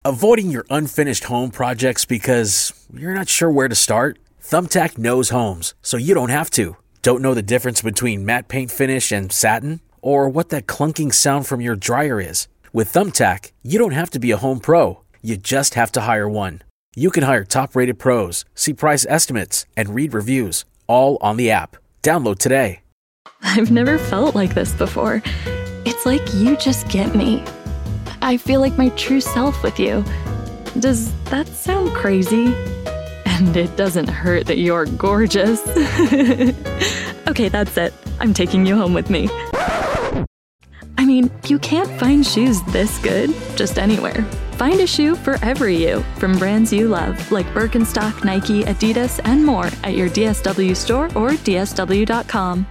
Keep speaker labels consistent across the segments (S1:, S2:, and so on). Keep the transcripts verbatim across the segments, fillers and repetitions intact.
S1: Avoiding your unfinished home projects because you're not sure where to start? Thumbtack knows homes, so you don't have to. Don't know the difference between matte paint finish and satin? Or what that clunking sound from your dryer is? With Thumbtack, you don't have to be a home pro. You just have to hire one. You can hire top-rated pros, see price estimates, and read reviews, all on the app. Download today.
S2: I've never felt like this before. It's like you just get me. I feel like my true self with you. Does that sound crazy? And it doesn't hurt that you're gorgeous. Okay, that's it. I'm taking you home with me. I mean, you can't find shoes this good just anywhere. Find a shoe for every you from brands you love, like Birkenstock, Nike, Adidas, and more at your D S W store or D S W dot com.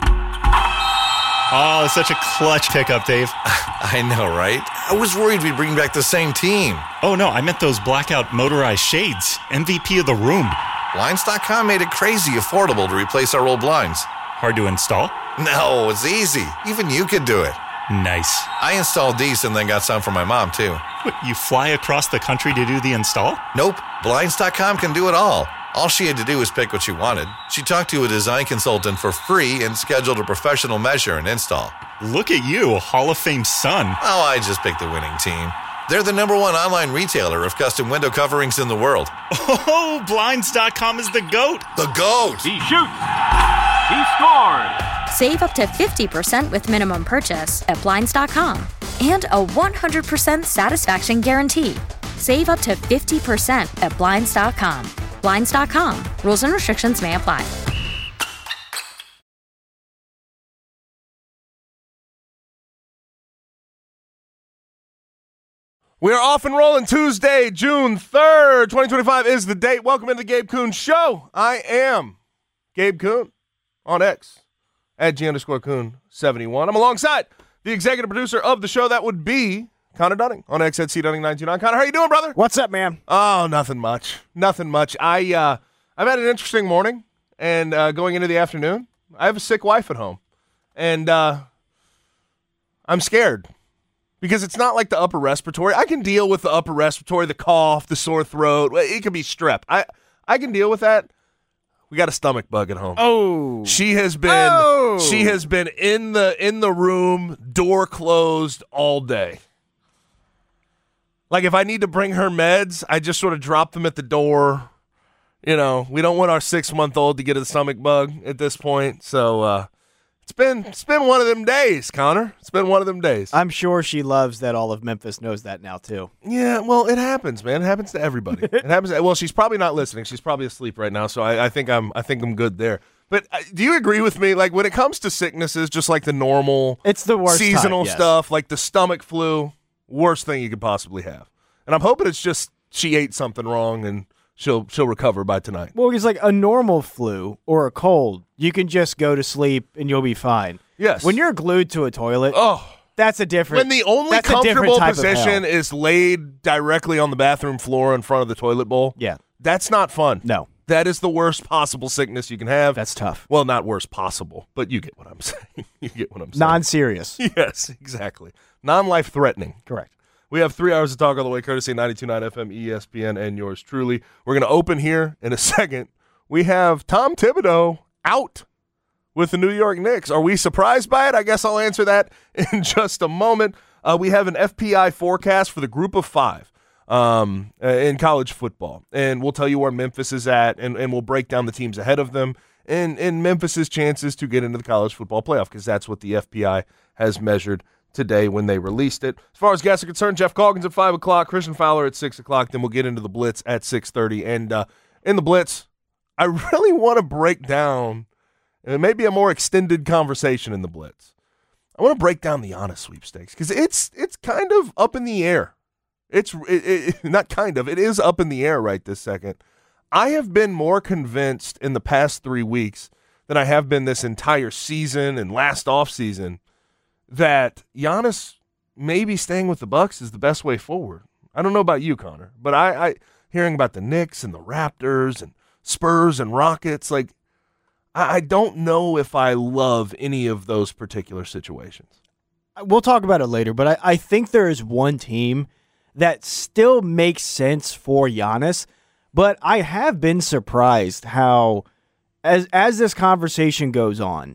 S3: Oh, such a clutch pickup, Dave.
S4: I know, right? I was worried we'd bring back the same team.
S3: Oh, no, I meant those blackout motorized shades. M V P of the room.
S4: Blinds dot com made it crazy affordable to replace our old blinds.
S3: Hard to install?
S4: No, it's easy. Even you could do it.
S3: Nice.
S4: I installed these and then got some for my mom, too.
S3: What, you fly across the country to do the install?
S4: Nope. Blinds dot com can do it all. All she had to do was pick what she wanted. She talked to a design consultant for free and scheduled a professional measure and install.
S3: Look at you, a Hall of Fame son.
S4: Oh, I just picked the winning team. They're the number one online retailer of custom window coverings in the world.
S3: Oh, Blinds dot com is the GOAT.
S4: The GOAT!
S5: He shoots! He scores!
S6: Save up to fifty percent with minimum purchase at Blinds dot com. And a one hundred percent satisfaction guarantee. Save up to fifty percent at Blinds dot com. Blinds dot com. Rules and restrictions may apply.
S7: We are off and rolling. Tuesday, June third, twenty twenty-five is the date. Welcome into the Gabe Kuhn Show. I am Gabe Kuhn on X at G underscore Kuhn seventy-one. I'm alongside the executive producer of the show. That would be Connor Dunning on X at C Dunning nine two nine. Connor, how you doing, brother?
S8: What's up, man?
S7: Oh, nothing much. Nothing much. I, uh, I've had an interesting morning, and uh, going into the afternoon, I have a sick wife at home, and uh, I'm scared. Because it's not like the upper respiratory. I can deal with the upper respiratory, the cough, the sore throat. It could be strep. I, I can deal with that. We got a stomach bug at home.
S8: Oh.
S7: She has been
S8: oh.
S7: she has been in the in the room, door closed all day. Like if I need to bring her meds, I just sort of drop them at the door. You know, we don't want our six-month-old to get a stomach bug at this point. So uh It's been it's been one of them days, Connor. It's been one of them days.
S8: I'm sure she loves that all of Memphis knows that now, too.
S7: Yeah, well, it happens, man. It happens to everybody. It happens. To, well, she's probably not listening. She's probably asleep right now, so I, I think I'm I think I'm good there. But uh, do you agree with me? Like when it comes to sicknesses, just like the normal,
S8: it's the worst
S7: seasonal
S8: time, yes.
S7: stuff, like the stomach flu, worst thing you could possibly have. And I'm hoping it's just she ate something wrong and she'll she'll recover by tonight.
S8: Well, it's like a normal flu or a cold. You can just go to sleep and you'll be fine.
S7: Yes.
S8: When you're glued to a toilet,
S7: oh,
S8: that's a different.
S7: When the only
S8: that's
S7: comfortable
S8: type
S7: position is laid directly on the bathroom floor in front of the toilet bowl,
S8: yeah,
S7: that's not fun.
S8: No.
S7: That is the worst possible sickness you can have.
S8: That's tough.
S7: Well, not worst possible, but you get what I'm saying. You get what I'm saying.
S8: Non-serious.
S7: Yes, exactly. Non-life threatening.
S8: Correct.
S7: We have three hours to talk all the way, courtesy ninety-two point nine F M, E S P N, and yours truly. We're going to open here in a second. We have Tom Thibodeau out with the New York Knicks. Are we surprised by it? I guess I'll answer that in just a moment. Uh, we have an F P I forecast for the group of five um, in college football, and we'll tell you where Memphis is at, and, and we'll break down the teams ahead of them and, and Memphis' chances to get into the college football playoff, because that's what the F P I has measured today when they released it. As far as guests are concerned, Jeff Calkins at five o'clock, Christian Fowler at six o'clock, then we'll get into the Blitz at six thirty. And uh, in the Blitz, I really want to break down, and maybe a more extended conversation in the Blitz. I want to break down the Giannis sweepstakes, because it's it's kind of up in the air. It's it, it, not kind of, it is up in the air right this second. I have been more convinced in the past three weeks than I have been this entire season and last offseason that Giannis maybe staying with the Bucks is the best way forward. I don't know about you, Connor, but I, I hearing about the Knicks and the Raptors and Spurs and Rockets, like I, I don't know if I love any of those particular situations.
S8: We'll talk about it later, but I, I think there is one team that still makes sense for Giannis. But I have been surprised how, as as this conversation goes on,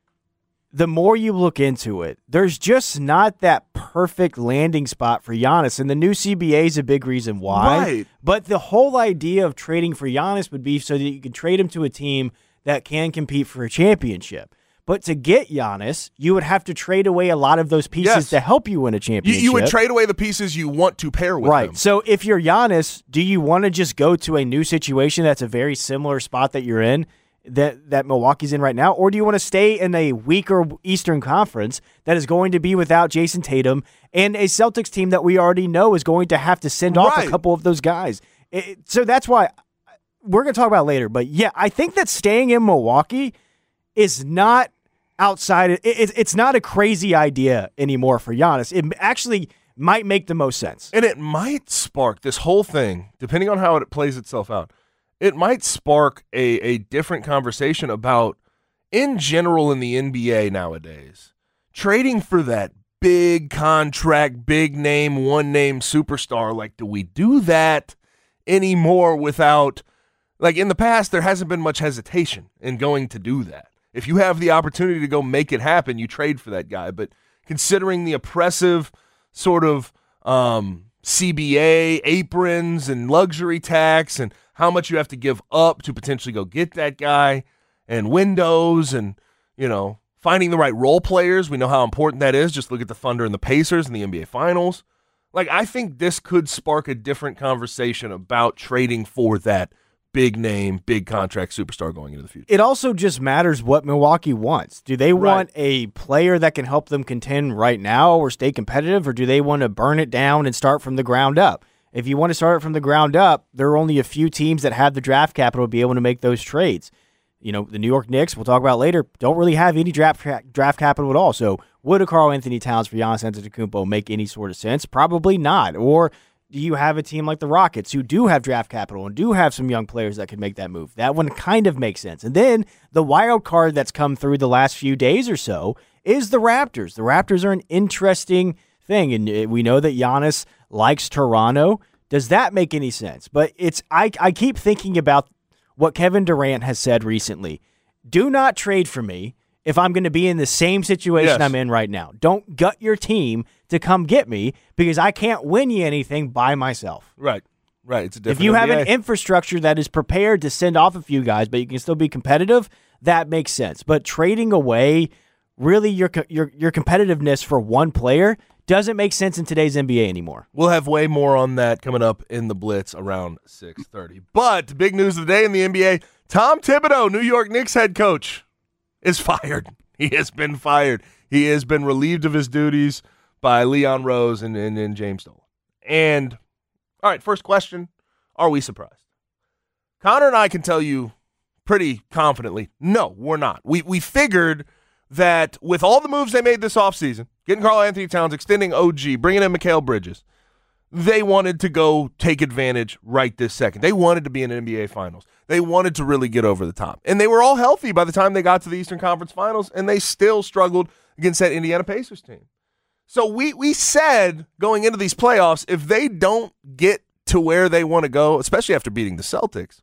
S8: the more you look into it, there's just not that perfect landing spot for Giannis. And the new C B A is a big reason why.
S7: Right.
S8: But the whole idea of trading for Giannis would be so that you can trade him to a team that can compete for a championship. But to get Giannis, you would have to trade away a lot of those pieces
S7: Yes.
S8: to help you win a
S7: You,
S8: championship.
S7: you would trade away the pieces you want to pair with
S8: Right.
S7: them.
S8: So if you're Giannis, do you want to just go to a new situation that's a very similar spot that you're in, that, that Milwaukee's in right now? Or do you want to stay in a weaker Eastern Conference that is going to be without Jason Tatum and a Celtics team that we already know is going to have to send off
S7: Right.
S8: a couple of those guys? It, so that's why we're going to talk about it later. But yeah, I think that staying in Milwaukee is not outside. It, it, it's not a crazy idea anymore for Giannis. It actually might make the most sense.
S7: And it might spark this whole thing, depending on how it plays itself out. It might spark a, a different conversation about, in general in the N B A nowadays, trading for that big contract, big name, one name superstar. Like, do we do that anymore without, like in the past, there hasn't been much hesitation in going to do that. If you have the opportunity to go make it happen, you trade for that guy. But considering the oppressive sort of um, C B A aprons and luxury tax and how much you have to give up to potentially go get that guy and windows and, you know, finding the right role players. We know how important that is. Just look at the Thunder and the Pacers in the N B A Finals. Like, I think this could spark a different conversation about trading for that big name, big contract superstar going into the future.
S8: It also just matters what Milwaukee wants. Do they
S7: Right.
S8: want a player that can help them contend right now or stay competitive, or do they want to burn it down and start from the ground up? If you want to start it from the ground up, there are only a few teams that have the draft capital to be able to make those trades. You know, the New York Knicks, we'll talk about later, don't really have any draft draft capital at all. So would a Karl Anthony Towns for Giannis Antetokounmpo make any sort of sense? Probably not. Or do you have a team like the Rockets who do have draft capital and do have some young players that could make that move? That one kind of makes sense. And then the wild card that's come through the last few days or so is the Raptors. The Raptors are an interesting thing, and we know that Giannis likes Toronto. Does that make any sense? But it's I, I keep thinking about what Kevin Durant has said recently. Do not trade for me if I'm going to be in the same situation
S7: Yes.
S8: I'm in right now. Don't gut your team to come get me because I can't win you anything by myself.
S7: Right. Right. It's a different
S8: If you have
S7: N B A.
S8: an infrastructure that is prepared to send off a few guys, but you can still be competitive, that makes sense. But trading away really your your your competitiveness for one player doesn't make sense in today's N B A anymore.
S7: We'll have way more on that coming up in the Blitz around six thirty. But big news of the day in the N B A, Tom Thibodeau, New York Knicks head coach, is fired. He has been fired. He has been relieved of his duties by Leon Rose and, and, and James Dolan. And, all right, first question, are we surprised? Connor and I can tell you pretty confidently, no, we're not. We, we figured that with all the moves they made this offseason, getting Karl Anthony Towns, extending O G, bringing in Mikal Bridges, they wanted to go take advantage right this second. They wanted to be in an N B A Finals. They wanted to really get over the top. And they were all healthy by the time they got to the Eastern Conference Finals, and they still struggled against that Indiana Pacers team. So we we said going into these playoffs, if they don't get to where they want to go, especially after beating the Celtics,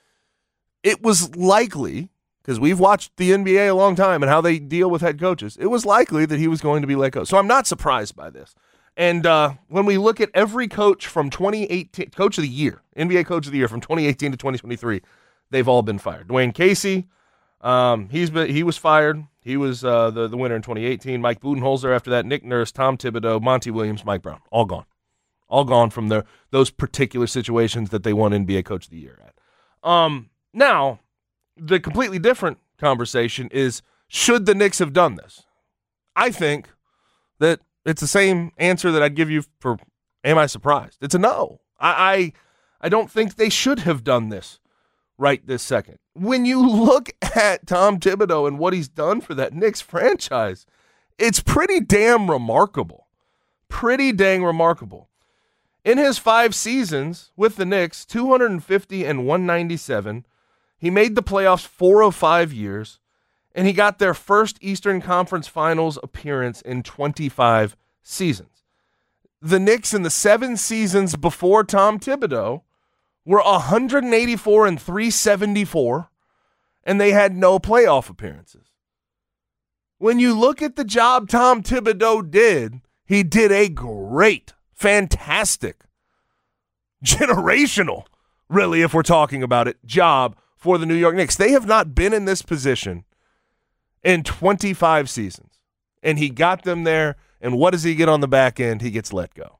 S7: it was likely, because we've watched the N B A a long time and how they deal with head coaches, it was likely that he was going to be let go. So I'm not surprised by this. And uh, when we look at every coach from twenty eighteen, coach of the year, N B A coach of the year from twenty eighteen to twenty twenty-three, they've all been fired. Dwayne Casey, um, he's been, he was fired. He was uh, the, the winner in twenty eighteen. Mike Budenholzer after that, Nick Nurse, Tom Thibodeau, Monty Williams, Mike Brown, all gone. All gone from their, those particular situations that they won N B A coach of the year at. Um, now, the completely different conversation is, should the Knicks have done this? I think that it's the same answer that I'd give you for, am I surprised? It's a no. I, I I don't think they should have done this right this second. When you look at Tom Thibodeau and what he's done for that Knicks franchise, it's pretty damn remarkable. Pretty dang remarkable. In his five seasons with the Knicks, two hundred fifty and one ninety-seven, he made the playoffs four of five years, and he got their first Eastern Conference Finals appearance in twenty-five seasons. the Knicks in the seven seasons before Tom Thibodeau were one eighty-four and three seventy-four, and they had no playoff appearances. When you look at the job Tom Thibodeau did, he did a great, fantastic, generational, really, if we're talking about it, job for the New York Knicks. They have not been in this position in twenty-five seasons, and he got them there, and what does he get on the back end? He gets let go.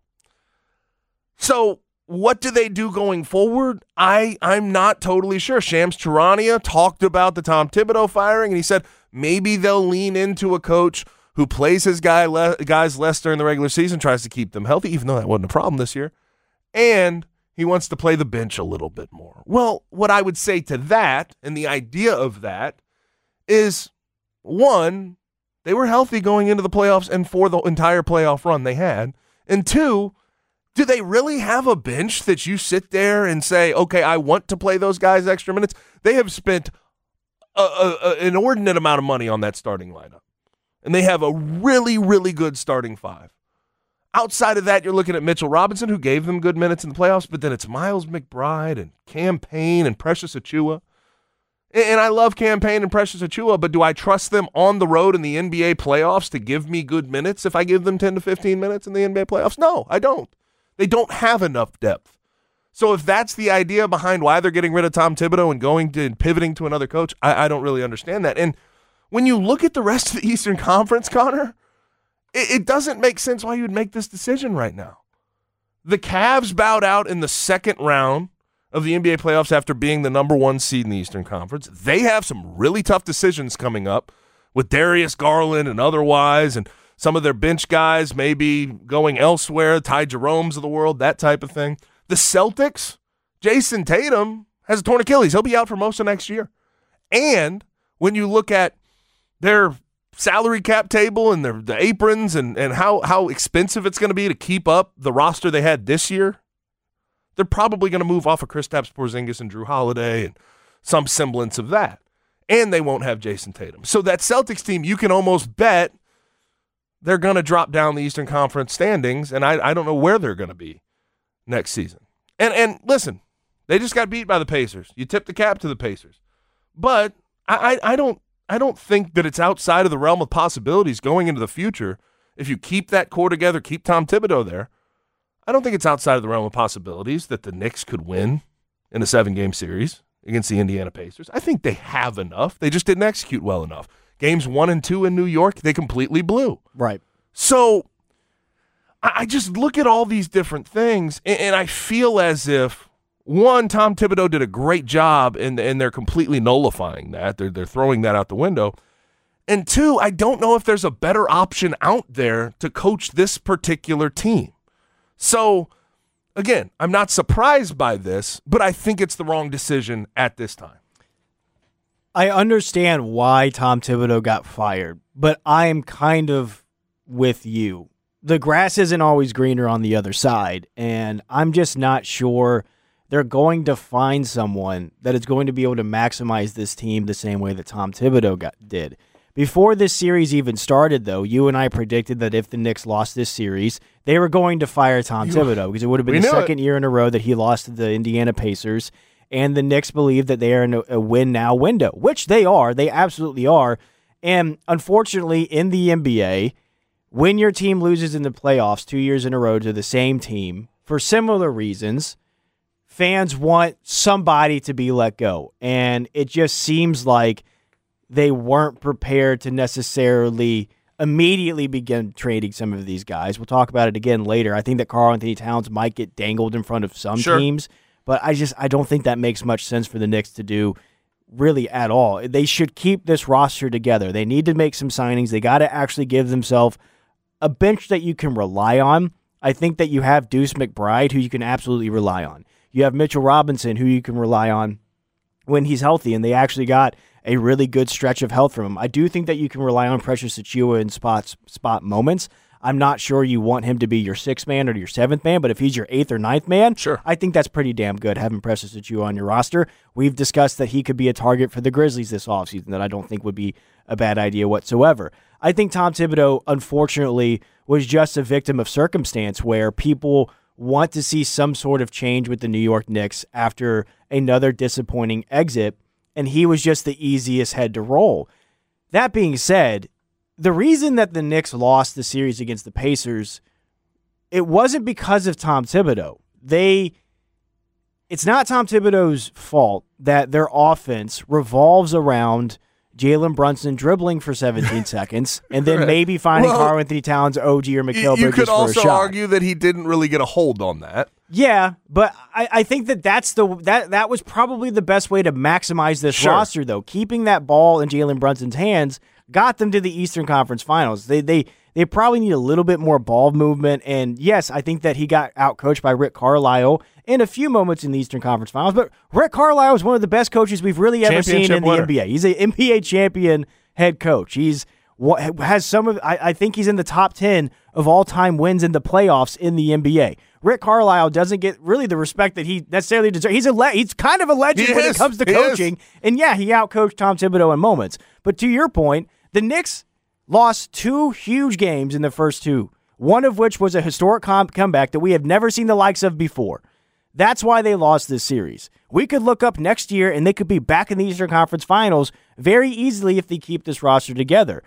S7: So what do they do going forward? I, I'm not totally sure. Shams Charania talked about the Tom Thibodeau firing, and he said maybe they'll lean into a coach who plays his guy le- guys less during the regular season, tries to keep them healthy, even though that wasn't a problem this year, and he wants to play the bench a little bit more. Well, what I would say to that, and the idea of that, is, one, they were healthy going into the playoffs and for the entire playoff run they had, and two, do they really have a bench that you sit there and say, okay, I want to play those guys extra minutes? They have spent a, a, a, an inordinate amount of money on that starting lineup, and they have a really, really good starting five. Outside of that, you're looking at Mitchell Robinson, who gave them good minutes in the playoffs, but then it's Miles McBride and Cam Payne and Precious Achiuwa. And I love Cam Payne and Precious Achiuwa, but do I trust them on the road in the N B A playoffs to give me good minutes if I give them ten to fifteen minutes in the N B A playoffs? No, I don't. They don't have enough depth. So if that's the idea behind why they're getting rid of Tom Thibodeau and going to and pivoting to another coach, I, I don't really understand that. And when you look at the rest of the Eastern Conference, Connor, it, it doesn't make sense why you would make this decision right now. The Cavs bowed out in the second round of the N B A playoffs after being the number one seed in the Eastern Conference. They have some really tough decisions coming up with Darius Garland and otherwise, and some of their bench guys maybe going elsewhere, Ty Jerome's of the world, that type of thing. The Celtics, Jason Tatum has a torn Achilles. He'll be out for most of next year. And when you look at their salary cap table and their the aprons and, and how, how expensive it's going to be to keep up the roster they had this year, they're probably going to move off of Kristaps Porzingis and Drew Holiday and some semblance of that. And they won't have Jason Tatum. So that Celtics team, you can almost bet they're going to drop down the Eastern Conference standings, and I, I don't know where they're going to be next season. And and listen, they just got beat by the Pacers. You tip the cap to the Pacers. But I, I, I don't I don't think that it's outside of the realm of possibilities going into the future. If you keep that core together, keep Tom Thibodeau there, I don't think it's outside of the realm of possibilities that the Knicks could win in a seven-game series against the Indiana Pacers. I think they have enough. They just didn't execute well enough. Games one and two in New York, they completely blew.
S8: Right.
S7: So I just look at all these different things, and I feel as if, one, Tom Thibodeau did a great job, and, and they're completely nullifying that. They're, they're throwing that out the window. And two, I don't know if there's a better option out there to coach this particular team. So, again, I'm not surprised by this, but I think it's the wrong decision at this time.
S8: I understand why Tom Thibodeau got fired, but I am kind of with you. The grass isn't always greener on the other side, and I'm just not sure they're going to find someone that is going to be able to maximize this team the same way that Tom Thibodeau got, did. Before this series even started, though, you and I predicted that if the Knicks lost this series, they were going to fire Tom Thibodeau because it would have been the second it. year in a row that he lost to the Indiana Pacers. And the Knicks believe that they are in a, a win-now window, which they are. They absolutely are. And unfortunately, in the N B A, when your team loses in the playoffs two years in a row to the same team, for similar reasons, fans want somebody to be let go. And it just seems like they weren't prepared to necessarily immediately begin trading some of these guys. We'll talk about it again later. I think that Karl-Anthony Towns might get dangled in front of some sure. teams. But I just I don't think that makes much sense for the Knicks to do really at all. They should keep this roster together. They need to make some signings. They got to actually give themselves a bench that you can rely on. I think that you have Deuce McBride, who you can absolutely rely on. You have Mitchell Robinson, who you can rely on when he's healthy, and they actually got a really good stretch of health from him. I do think that you can rely on Precious Achiuwa in spots, spot moments. I'm not sure you want him to be your sixth man or your seventh man, but if he's your eighth or ninth man,
S7: sure.
S8: I think that's pretty damn good having Precious Achiuwa on your roster. We've discussed that he could be a target for the Grizzlies this offseason that I don't think would be a bad idea whatsoever. I think Tom Thibodeau, unfortunately, was just a victim of circumstance where people want to see some sort of change with the New York Knicks after another disappointing exit, and he was just the easiest head to roll. That being said, the reason that the Knicks lost the series against the Pacers, it wasn't because of Tom Thibodeau. They, it's not Tom Thibodeau's fault that their offense revolves around Jalen Brunson dribbling for seventeen seconds and then
S7: Right.
S8: maybe finding
S7: Well,
S8: Karl-Anthony Towns, O G, or Mikal
S7: You
S8: Bridges
S7: could
S8: for a
S7: also
S8: shot.
S7: argue that he didn't really get a hold on that.
S8: Yeah, but I, I think that that's the that that was probably the best way to maximize this
S7: Sure.
S8: roster, though. Keeping that ball in Jalen Brunson's hands got them to the Eastern Conference Finals. They they they probably need a little bit more ball movement, and yes, I think that he got outcoached by Rick Carlisle in a few moments in the Eastern Conference Finals. But Rick Carlisle is one of the best coaches we've really ever seen
S7: Championship
S8: in the
S7: winner.
S8: N B A. He's an N B A champion head coach. He's what has some of I, I think he's in the top ten of all time wins in the playoffs in the N B A. Rick Carlisle doesn't get really the respect that he necessarily deserves. He's a le- he's kind of a legend
S7: He
S8: when
S7: is.
S8: it comes to
S7: He
S8: coaching.
S7: is.
S8: And yeah, he outcoached Tom Thibodeau in moments. But to your point, the Knicks lost two huge games in the first two, one of which was a historic com- comeback that we have never seen the likes of before. That's why they lost this series. We could look up next year and they could be back in the Eastern Conference Finals very easily if they keep this roster together.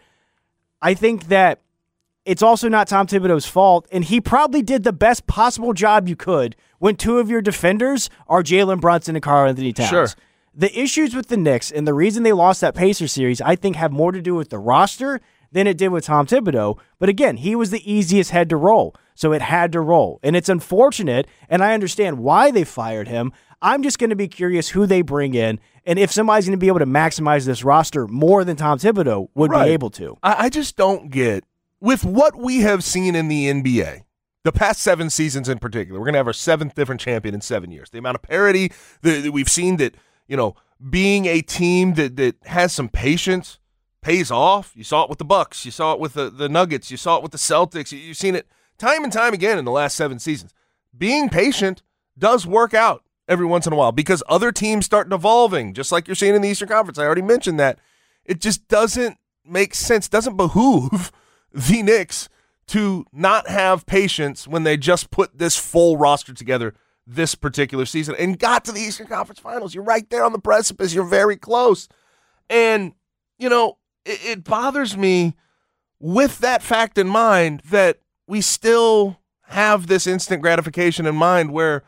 S8: I think that it's also not Tom Thibodeau's fault, and he probably did the best possible job you could when two of your defenders are Jalen Brunson and Karl-Anthony Towns.
S7: Sure.
S8: The issues with the Knicks and the reason they lost that Pacers series, I think, have more to do with the roster than it did with Tom Thibodeau. But again, he was the easiest head to roll, so it had to roll. And it's unfortunate, and I understand why they fired him. I'm just going to be curious who they bring in and if somebody's going to be able to maximize this roster more than Tom Thibodeau would
S7: Right.
S8: be able to.
S7: I, I just don't get, with what we have seen in the N B A, the past seven seasons in particular, we're going to have our seventh different champion in seven years. The amount of parity that, that we've seen, that, you know, being a team that, that has some patience pays off. You saw it with the Bucks. You saw it with the, the Nuggets. You saw it with the Celtics. You, you've seen it time and time again in the last seven seasons. Being patient does work out every once in a while because other teams start evolving, just like you're seeing in the Eastern Conference. I already mentioned that. It just doesn't make sense, doesn't behoove the Knicks to not have patience when they just put this full roster together this particular season and got to the Eastern Conference Finals. You're right there on the precipice. You're very close. And, you know, it, it bothers me with that fact in mind that we still have this instant gratification in mind where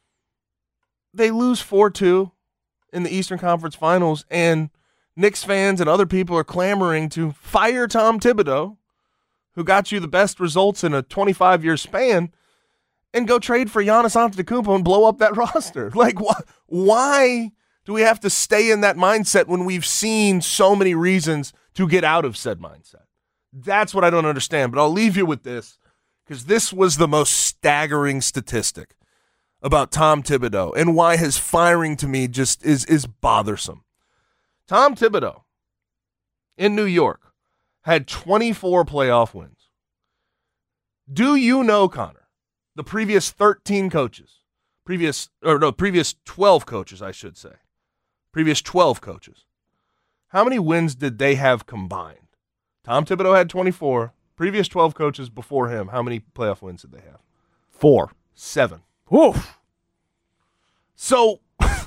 S7: they lose four two in the Eastern Conference Finals and Knicks fans and other people are clamoring to fire Tom Thibodeau, who got you the best results in a twenty-five year span, and go trade for Giannis Antetokounmpo and blow up that roster. Like, wh- why do we have to stay in that mindset when we've seen so many reasons to get out of said mindset? That's what I don't understand. But I'll leave you with this, because this was the most staggering statistic about Tom Thibodeau and why his firing to me just is, is bothersome. Tom Thibodeau in New York had twenty-four playoff wins. Do you know, Connor, the previous thirteen coaches, previous or no, previous twelve coaches, I should say, previous twelve coaches, how many wins did they have combined? Tom Thibodeau had twenty-four. Previous twelve coaches before him, how many playoff wins did they have?
S8: Four.
S7: Seven.
S8: Woof.
S7: So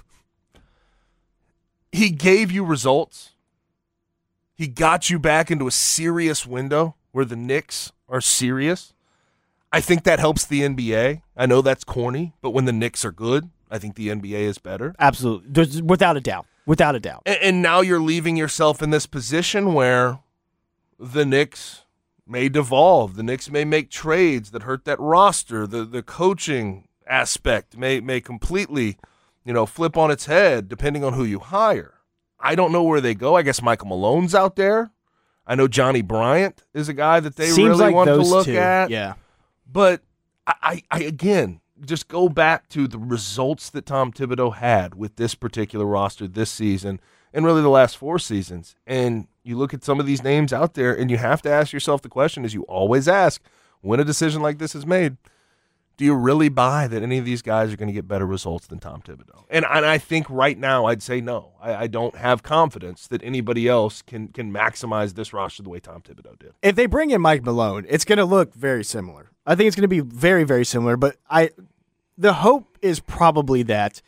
S7: he gave you results. He got you back into a serious window where the Knicks are serious. I think that helps the N B A. I know that's corny, but when the Knicks are good, I think the N B A is better.
S8: Absolutely. There's, without a doubt. Without a doubt.
S7: And, and now you're leaving yourself in this position where the Knicks may devolve. The Knicks may make trades that hurt that roster. The the coaching aspect may may completely, you know, flip on its head depending on who you hire. I don't know where they go. I guess Michael Malone's out there. I know Johnny Bryant is a guy that they
S8: Seems
S7: really
S8: like
S7: want to
S8: those
S7: look
S8: two.
S7: at.
S8: Yeah.
S7: But I, I, I, again, just go back to the results that Tom Thibodeau had with this particular roster this season and really the last four seasons. And you look at some of these names out there and you have to ask yourself the question, as you always ask, when a decision like this is made, do you really buy that any of these guys are going to get better results than Tom Thibodeau? And, and I think right now I'd say no. I, I don't have confidence that anybody else can can maximize this roster the way Tom Thibodeau did.
S8: If they bring in Mike Malone, it's going to look very similar. I think it's going to be very, very similar. But I, the hope is probably that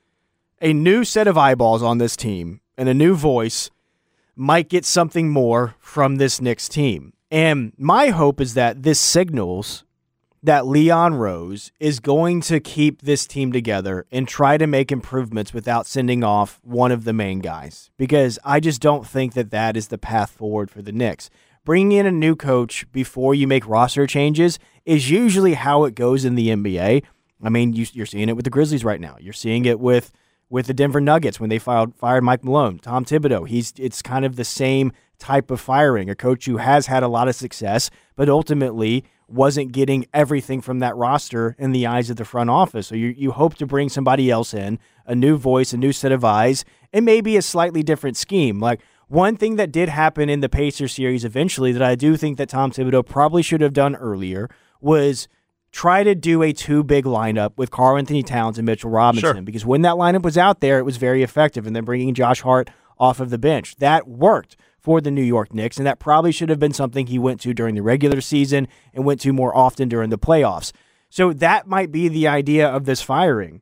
S8: a new set of eyeballs on this team and a new voice might get something more from this Knicks team. And my hope is that this signals that Leon Rose is going to keep this team together and try to make improvements without sending off one of the main guys, because I just don't think that that is the path forward for the Knicks. Bringing in a new coach before you make roster changes is usually how it goes in the N B A. I mean, you, you're seeing it with the Grizzlies right now. You're seeing it with with the Denver Nuggets when they fired, fired Mike Malone. Tom Thibodeau, he's it's kind of the same type of firing, a coach who has had a lot of success, but ultimately wasn't getting everything from that roster in the eyes of the front office. So you you hope to bring somebody else in, a new voice, a new set of eyes, and maybe a slightly different scheme. Like, one thing that did happen in the Pacers series eventually that I do think that Tom Thibodeau probably should have done earlier was try to do a two-big lineup with Karl-Anthony Towns and Mitchell Robinson. Sure. Because when that lineup was out there, it was very effective. And then bringing Josh Hart off of the bench, that worked for the New York Knicks, and that probably should have been something he went to during the regular season and went to more often during the playoffs. So that might be the idea of this firing.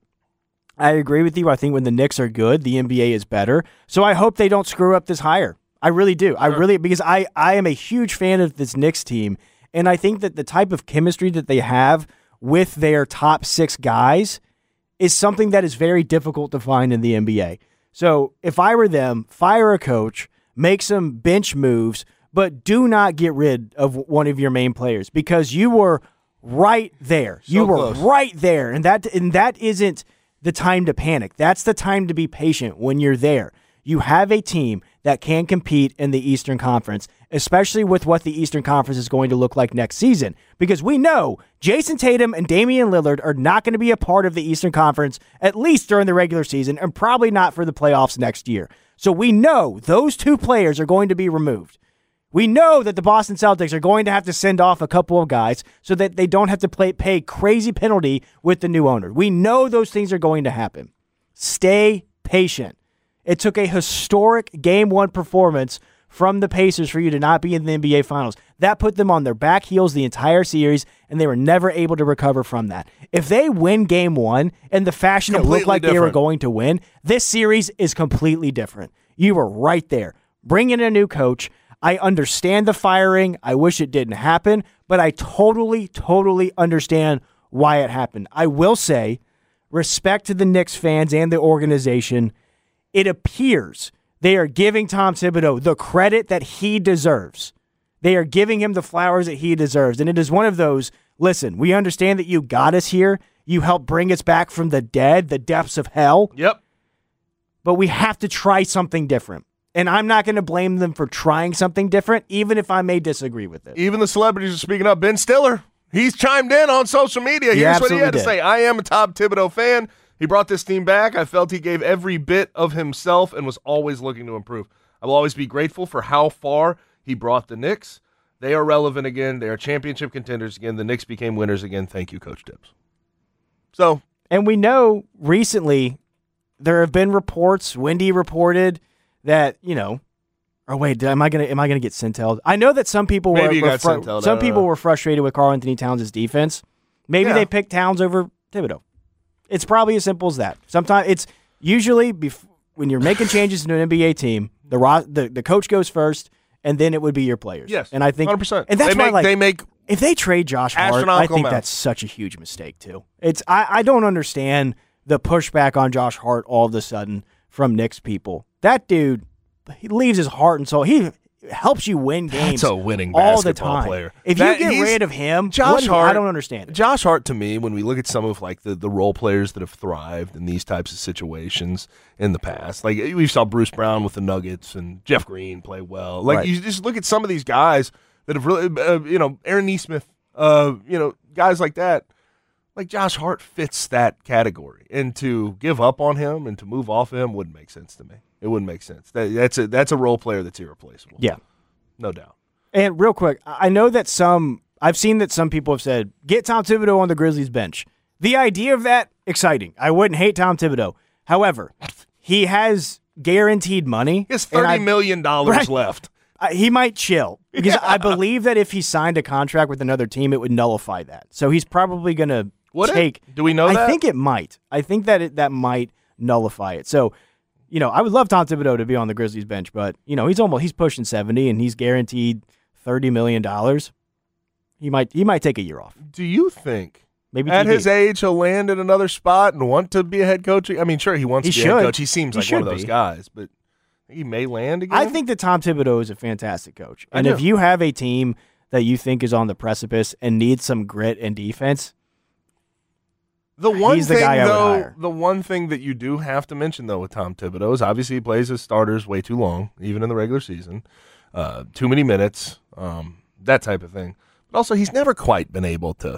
S8: I agree with you. I think when the Knicks are good, the N B A is better. So I hope they don't screw up this hire. I really do. Sure. I really, because I, I am a huge fan of this Knicks team, and I think that the type of chemistry that they have with their top six guys is something that is very difficult to find in the N B A. So if I were them, fire a coach, make some bench moves, but do not get rid of one of your main players, because you were right there. So you were close. right there, and that and that isn't the time to panic. That's the time to be patient when you're there. You have a team that can compete in the Eastern Conference, especially with what the Eastern Conference is going to look like next season, because we know Jason Tatum and Damian Lillard are not going to be a part of the Eastern Conference, at least during the regular season, and probably not for the playoffs next year. So we know those two players are going to be removed. We know that the Boston Celtics are going to have to send off a couple of guys so that they don't have to play, pay crazy penalty with the new owner. We know those things are going to happen. Stay patient. It took a historic Game one performance from the Pacers for you to not be in the N B A Finals. That put them on their back heels the entire series, and they were never able to recover from that. If they win Game one in the fashion completely it looked like different. They were going to win, this series is completely different. You were right there. Bring in a new coach. I understand the firing. I wish it didn't happen, but I totally, totally understand why it happened. I will say, respect to the Knicks fans and the organization, it appears they are giving Tom Thibodeau the credit that he deserves. They are giving him the flowers that he deserves. And it is one of those, listen, we understand that you got us here. You helped bring us back from the dead, the depths of hell.
S7: Yep.
S8: But we have to try something different. And I'm not going to blame them for trying something different, even if I may disagree with it.
S7: Even the celebrities are speaking up. Ben Stiller, he's chimed in on social media. Here's what he had to
S8: did.
S7: say. I am a Tom Thibodeau fan. He brought this team back. I felt he gave every bit of himself and was always looking to improve. I will always be grateful for how far he brought the Knicks. They are relevant again. They are championship contenders again. The Knicks became winners again. Thank you, Coach Tibbs. So,
S8: and we know recently there have been reports, Wendy reported, that, you know, oh wait, am I gonna am I gonna get Centelled? I know that some people
S7: Maybe
S8: were,
S7: you
S8: were
S7: got
S8: fr-
S7: Centelled,
S8: some people
S7: know.
S8: were frustrated with Karl-Anthony Towns' defense. Maybe
S7: Yeah.
S8: they picked Towns over Thibodeau. It's probably as simple as that. Sometimes it's usually bef- when you're making changes to an N B A team, the, ro- the the coach goes first, and then it would be your players.
S7: Yes,
S8: and I think
S7: one hundred percent.
S8: And that's
S7: they
S8: why
S7: make,
S8: like
S7: they make
S8: if they trade Josh Hart, I
S7: astronomical
S8: think
S7: amounts.
S8: that's such a huge mistake too. It's I, I don't understand the pushback on Josh Hart all of a sudden from Knicks people. That dude, he leaves his heart and soul. He helps you win games.
S7: That's a winning
S8: all the
S7: basketball
S8: time.
S7: player.
S8: If
S7: That-
S8: you get
S7: he's-
S8: rid of him,
S7: Josh
S8: what,
S7: Hart,
S8: I don't understand it.
S7: Josh Hart, to me, when we look at some of like the, the role players that have thrived in these types of situations in the past, like we saw Bruce Brown with the Nuggets and Jeff Green play well. Like
S8: Right.
S7: you just look at some of these guys that have really, uh, you know, Aaron Nesmith, uh, you know, guys like that. Like Josh Hart fits that category, and to give up on him and to move off him wouldn't make sense to me. It wouldn't make sense. That, that's a that's a role player that's irreplaceable.
S8: Yeah,
S7: no doubt.
S8: And real quick, I know that some, I've seen that some people have said, get Tom Thibodeau on the Grizzlies bench. The idea of that, exciting. I wouldn't hate Tom Thibodeau. However, he has guaranteed money.
S7: He has thirty million dollars
S8: right,
S7: left.
S8: Uh, he might chill because
S7: yeah.
S8: I believe that if he signed a contract with another team, it would nullify that. So he's probably going to take.
S7: It? Do we know
S8: I
S7: that?
S8: I think it might. I think that it, that might nullify it. So, you know, I would love Tom Thibodeau to be on the Grizzlies bench, but you know, he's almost he's pushing seventy and he's guaranteed thirty million dollars. He might he might take a year off.
S7: Do you think
S8: maybe
S7: at
S8: T V.
S7: his age he'll land in another spot and want to be a head coach? I mean, sure, he wants
S8: he
S7: to be
S8: should.
S7: a head coach. He seems
S8: he
S7: like one of
S8: be.
S7: those guys, but he may land again.
S8: I think that Tom Thibodeau is a fantastic coach.
S7: I
S8: And
S7: do.
S8: if you have a team that you think is on the precipice and needs some grit and defense,
S7: the one
S8: he's the
S7: thing
S8: guy I would
S7: though,
S8: hire.
S7: the one thing that you do have to mention though with Tom Thibodeau is obviously he plays his starters way too long, even in the regular season, uh, too many minutes, um, that type of thing. But also, he's never quite been able to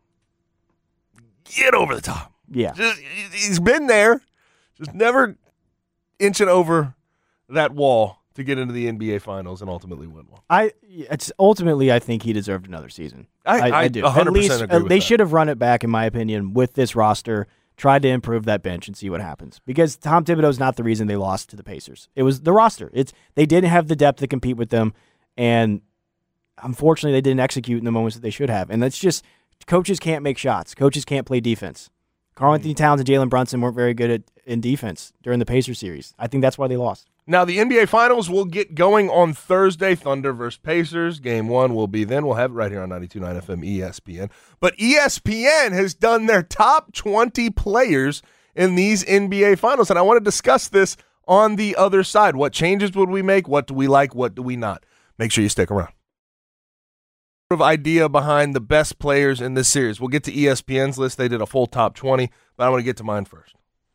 S7: get over the top.
S8: Yeah.
S7: Just, he's been there, just never inching over that wall to get into the N B A Finals and ultimately win one.
S8: I it's ultimately I think he deserved another season.
S7: I, I,
S8: I do.
S7: one hundred
S8: At
S7: percent
S8: least
S7: agree
S8: uh,
S7: with
S8: they
S7: that.
S8: should have run it back, in my opinion, with this roster. Tried to improve that bench and see what happens. Because Tom Thibodeau's not the reason they lost to the Pacers. It was the roster. It's they didn't have the depth to compete with them, and unfortunately, they didn't execute in the moments that they should have. And that's just coaches can't make shots. Coaches can't play defense. Karl Anthony Towns and Jalen Brunson weren't very good at in defense during the Pacers series. I think that's why they lost.
S7: Now, the N B A Finals will get going on Thursday. Thunder versus Pacers. Game one will be then. We'll have it right here on ninety-two point nine F M E S P N. But E S P N has done their top twenty players in these N B A Finals, and I want to discuss this on the other side. What changes would we make? What do we like? What do we not? Make sure you stick around. Of idea behind the best players in this series. We'll get to E S P N's list. They did a full top twenty, but I want to get to mine first.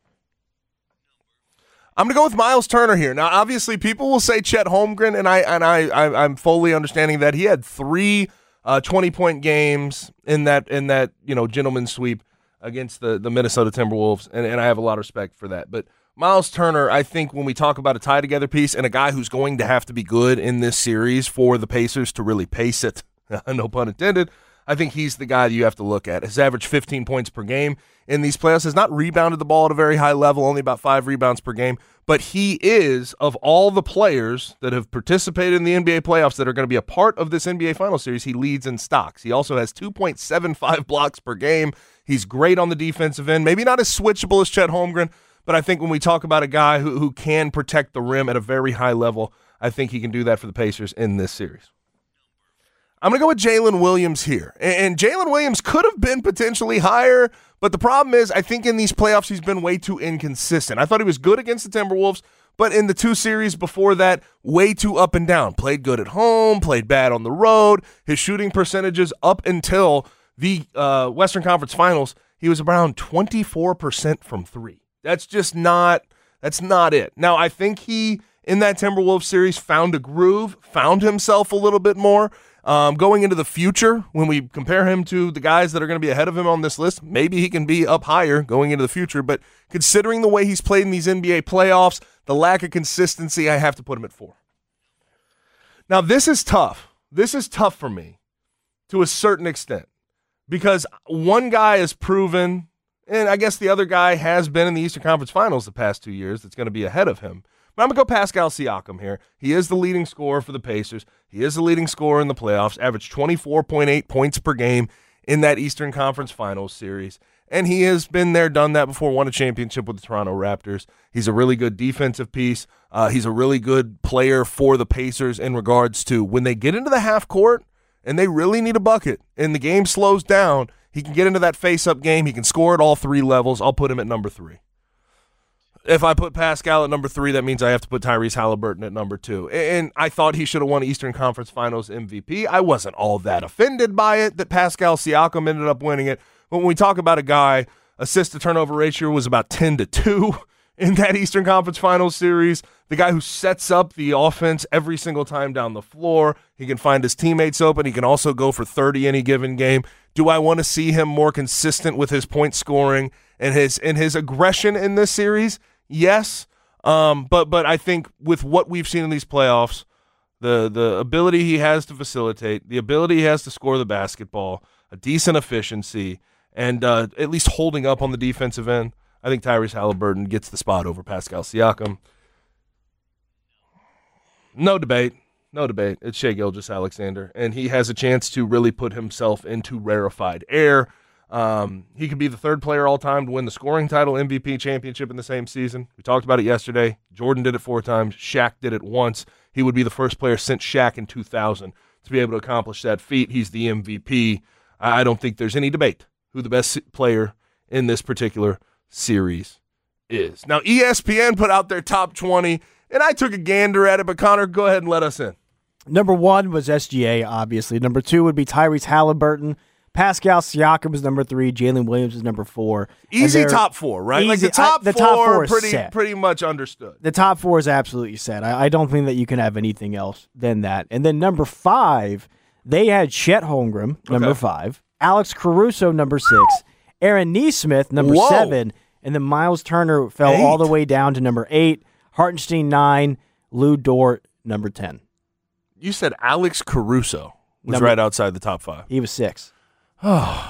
S7: I'm going to go with Miles Turner here. Now, obviously, people will say Chet Holmgren, and I and I, I I'm fully understanding that he had three uh, twenty-point games in that in that you know gentleman's sweep against the, the Minnesota Timberwolves, and, and I have a lot of respect for that. But Miles Turner, I think when we talk about a tie-together piece and a guy who's going to have to be good in this series for the Pacers to really pace it, no pun intended, I think he's the guy that you have to look at. His average fifteen points per game in these playoffs, has not rebounded the ball at a very high level, only about five rebounds per game, but he is, of all the players that have participated in the N B A playoffs that are going to be a part of this N B A Finals series, he leads in stocks. He also has two point seven five blocks per game. He's great on the defensive end, maybe not as switchable as Chet Holmgren, but I think when we talk about a guy who, who can protect the rim at a very high level, I think he can do that for the Pacers in this series. I'm going to go with Jalen Williams here. And Jalen Williams could have been potentially higher, but the problem is I think in these playoffs he's been way too inconsistent. I thought he was good against the Timberwolves, but in the two series before that, way too up and down. Played good at home, played bad on the road. His shooting percentages up until the uh, Western Conference Finals, he was around twenty-four percent from three. That's just not, that's not it. Now, I think he, in that Timberwolves series, found a groove, found himself a little bit more. Um, going into the future, when we compare him to the guys that are going to be ahead of him on this list, maybe he can be up higher going into the future. But considering the way he's played in these N B A playoffs, the lack of consistency, I have to put him at four. Now, this is tough. This is tough for me to a certain extent because one guy is proven, and I guess the other guy has been in the Eastern Conference Finals the past two years that's going to be ahead of him. But I'm going to go Pascal Siakam here. He is the leading scorer for the Pacers. He is the leading scorer in the playoffs, averaged twenty-four point eight points per game in that Eastern Conference Finals series. And he has been there, done that before, won a championship with the Toronto Raptors. He's a really good defensive piece. Uh, he's a really good player for the Pacers in regards to when they get into the half court and they really need a bucket and the game slows down, he can get into that face-up game. He can score at all three levels. I'll put him at number three. If I put Pascal at number three, that means I have to put Tyrese Halliburton at number two. And I thought he should have won Eastern Conference Finals M V P. I wasn't all that offended by it that Pascal Siakam ended up winning it. But when we talk about a guy, assist-to-turnover ratio was about ten to two in that Eastern Conference Finals series. The guy who sets up the offense every single time down the floor. He can find his teammates open. He can also go for thirty any given game. Do I want to see him more consistent with his point scoring and his and his aggression in this series? Yes, um, but but I think with what we've seen in these playoffs, The the ability he has to facilitate, the ability he has to score the basketball, a decent efficiency, and uh, at least holding up on the defensive end. I think Tyrese Halliburton gets the spot over Pascal Siakam. No debate. No debate. It's Shai Gilgeous-Alexander, and he has a chance to really put himself into rarefied air. Um, he could be the third player all time to win the scoring title, M V P championship in the same season. We talked about it yesterday. Jordan did it four times. Shaq did it once. He would be the first player since Shaq in two thousand to be able to accomplish that feat. He's the M V P. I don't think there's any debate who the best player in this particular series is. Now, E S P N put out their top twenty, and I took a gander at it, but Connor, go ahead and let us in.
S8: Number one was S G A, obviously. Number two would be Tyrese Halliburton. Pascal Siakam was number three. Jalen Williams was number four.
S7: Easy top four, right?
S8: Easy,
S7: like the top,
S8: I, the
S7: four,
S8: top four is
S7: pretty,
S8: set.
S7: pretty much understood.
S8: The top four is absolutely set. I, I don't think that you can have anything else than that. And then number five, they had Chet Holmgren, number okay. five. Alex Caruso, number six. Aaron Nesmith, number
S7: Whoa.
S8: seven. And then Miles Turner fell
S7: eight.
S8: all the way down to number eight. Hartenstein, nine. Lou Dort, number ten.
S7: You said Alex Caruso was
S8: number,
S7: right outside the top five.
S8: He was six.
S7: Oh.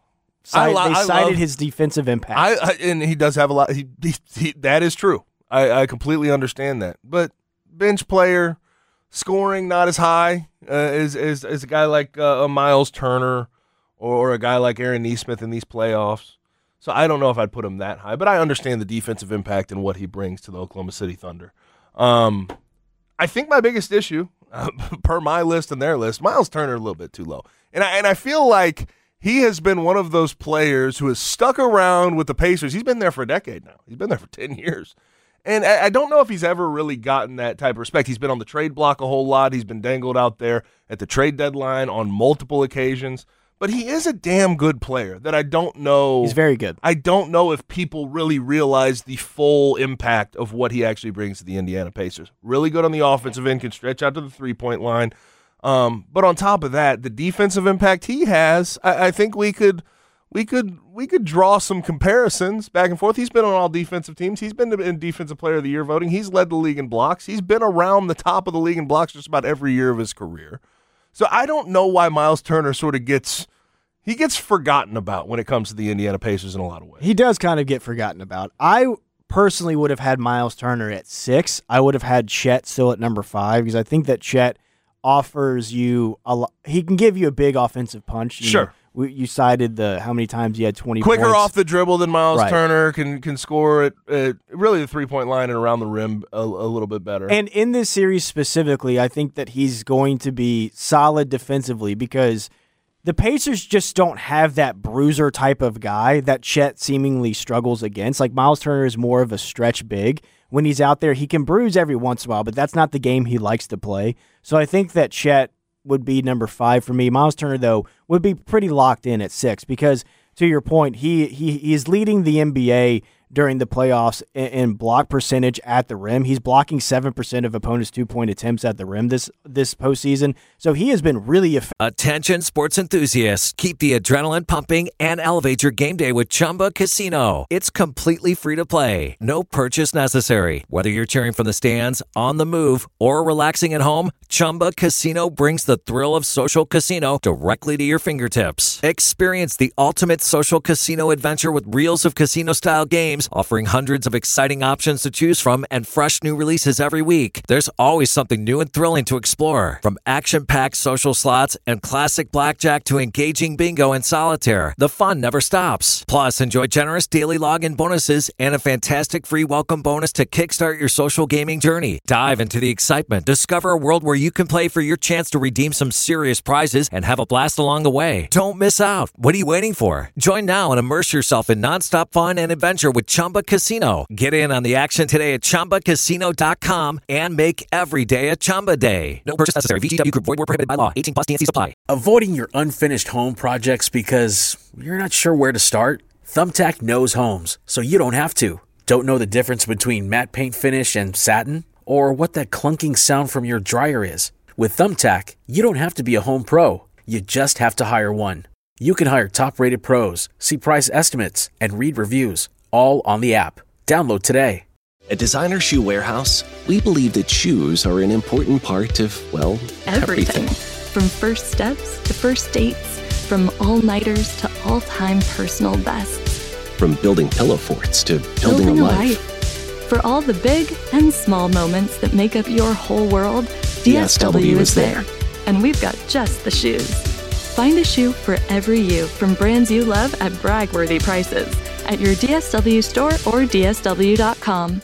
S8: Cite,
S7: lo-
S8: they cited
S7: love,
S8: his defensive impact.
S7: I, I and he does have a lot. He, he, he that is true. I, I completely understand that. But bench player, scoring not as high uh, as, as as a guy like uh, a Miles Turner or, or a guy like Aaron Nesmith in these playoffs. So I don't know if I'd put him that high. But I understand the defensive impact and what he brings to the Oklahoma City Thunder. Um, I think my biggest issue, uh, per my list and their list, Miles Turner a little bit too low, and I and I feel like. He has been one of those players who has stuck around with the Pacers. He's been there for a decade now. He's been there for ten years. And I, I don't know if he's ever really gotten that type of respect. He's been on the trade block a whole lot. He's been dangled out there at the trade deadline on multiple occasions. But he is a damn good player that I don't know.
S8: He's very good.
S7: I don't know if people really realize the full impact of what he actually brings to the Indiana Pacers. Really good on the offensive end, can stretch out to the three-point line. Um, but on top of that, the defensive impact he has, I, I think we could, we could, we could draw some comparisons back and forth. He's been on all defensive teams. He's been in Defensive Player of the Year voting. He's led the league in blocks. He's been around the top of the league in blocks just about every year of his career. So I don't know why Miles Turner sort of gets, he gets forgotten about when it comes to the Indiana Pacers in a lot of ways.
S8: He does kind of get forgotten about. I personally would have had Miles Turner at six. I would have had Chet still at number five because I think that Chet offers you a lot. He can give you a big offensive punch. You
S7: sure.
S8: Know, we, you cited the how many times he had twenty
S7: quicker
S8: points.
S7: off the dribble than Miles
S8: right.
S7: Turner, can can score at, at really the three-point line and around the rim a, a little bit better.
S8: And in this series specifically, I think that he's going to be solid defensively because the Pacers just don't have that bruiser type of guy that Chet seemingly struggles against. Like Miles Turner is more of a stretch big. When he's out there, he can bruise every once in a while, but that's not the game he likes to play. So I think that Chet would be number five for me. Miles Turner, though, would be pretty locked in at six because, to your point, he he, he is leading the N B A during the playoffs in, in block percentage at the rim. He's blocking seven percent of opponents' two-point attempts at the rim this this postseason. So he has been really effective.
S9: Attention sports enthusiasts. Keep the adrenaline pumping and elevate your game day with Chumba Casino. It's completely free to play. No purchase necessary. Whether you're cheering from the stands, on the move, or relaxing at home, Chumba Casino brings the thrill of social casino directly to your fingertips. Experience the ultimate social casino adventure with reels of casino-style games, offering hundreds of exciting options to choose from and fresh new releases every week. There's always something new and thrilling to explore. From action-packed social slots and classic blackjack to engaging bingo and solitaire, the fun never stops. Plus, enjoy generous daily login bonuses and a fantastic free welcome bonus to kickstart your social gaming journey. Dive into the excitement. Discover a world where you can play for your chance to redeem some serious prizes and have a blast along the way. Don't miss out. What are you waiting for? Join now and immerse yourself in nonstop fun and adventure with Chumba Casino. Get in on the action today at Chumba Casino dot com and make every day a Chumba day. No purchase necessary. V G W Group. Void where prohibited by law. eighteen plus. T N C supply.
S1: Avoiding your unfinished home projects because you're not sure where to start? Thumbtack knows homes, so you don't have to. Don't know the difference between matte paint finish and satin? Or what that clunking sound from your dryer is? With Thumbtack, you don't have to be a home pro. You just have to hire one. You can hire top-rated pros, see price estimates, and read reviews, all on the app. Download today.
S10: At Designer Shoe Warehouse, we believe that shoes are an important part of, well,
S2: Everything.
S10: everything.
S2: From first steps to first dates, from all-nighters to all-time personal bests.
S10: From building pillow forts to building, a life.
S2: For all the big and small moments that make up your whole world, D S W is there. And we've got just the shoes. Find a shoe for every you from brands you love at brag-worthy prices at your D S W store or D S W dot com.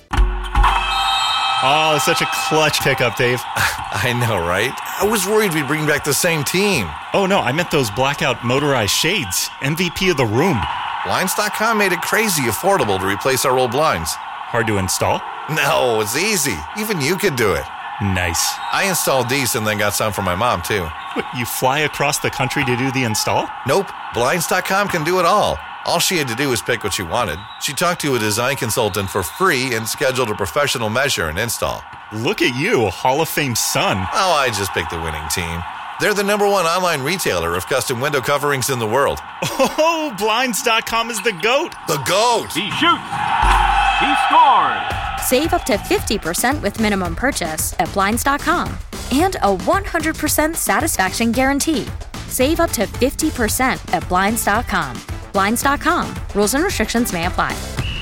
S3: Oh, such a clutch pickup, Dave.
S4: I know, right? I was worried we'd bring back the same team.
S3: Oh, no, I meant those blackout motorized shades. M V P of the room.
S4: Blinds dot com made it crazy affordable to replace our old blinds.
S3: Hard to install?
S4: No, it's easy. Even you could do it.
S3: Nice.
S4: I installed these and then got some for my mom, too.
S3: What, you fly across the country to do the install?
S4: Nope. Blinds dot com can do it all. All she had to do was pick what she wanted. She talked to a design consultant for free and scheduled a professional measure and install.
S3: Look at you, Hall of Fame son.
S4: Oh, I just picked the winning team. They're the number one online retailer of custom window coverings in the world.
S3: Oh, Blinds dot com is the GOAT.
S4: The GOAT!
S5: He shoots. He scores.
S6: Save up to fifty percent with minimum purchase at Blinds dot com and a one hundred percent satisfaction guarantee. Save up to fifty percent at Blinds dot com. Blinds dot com. Rules and restrictions may apply.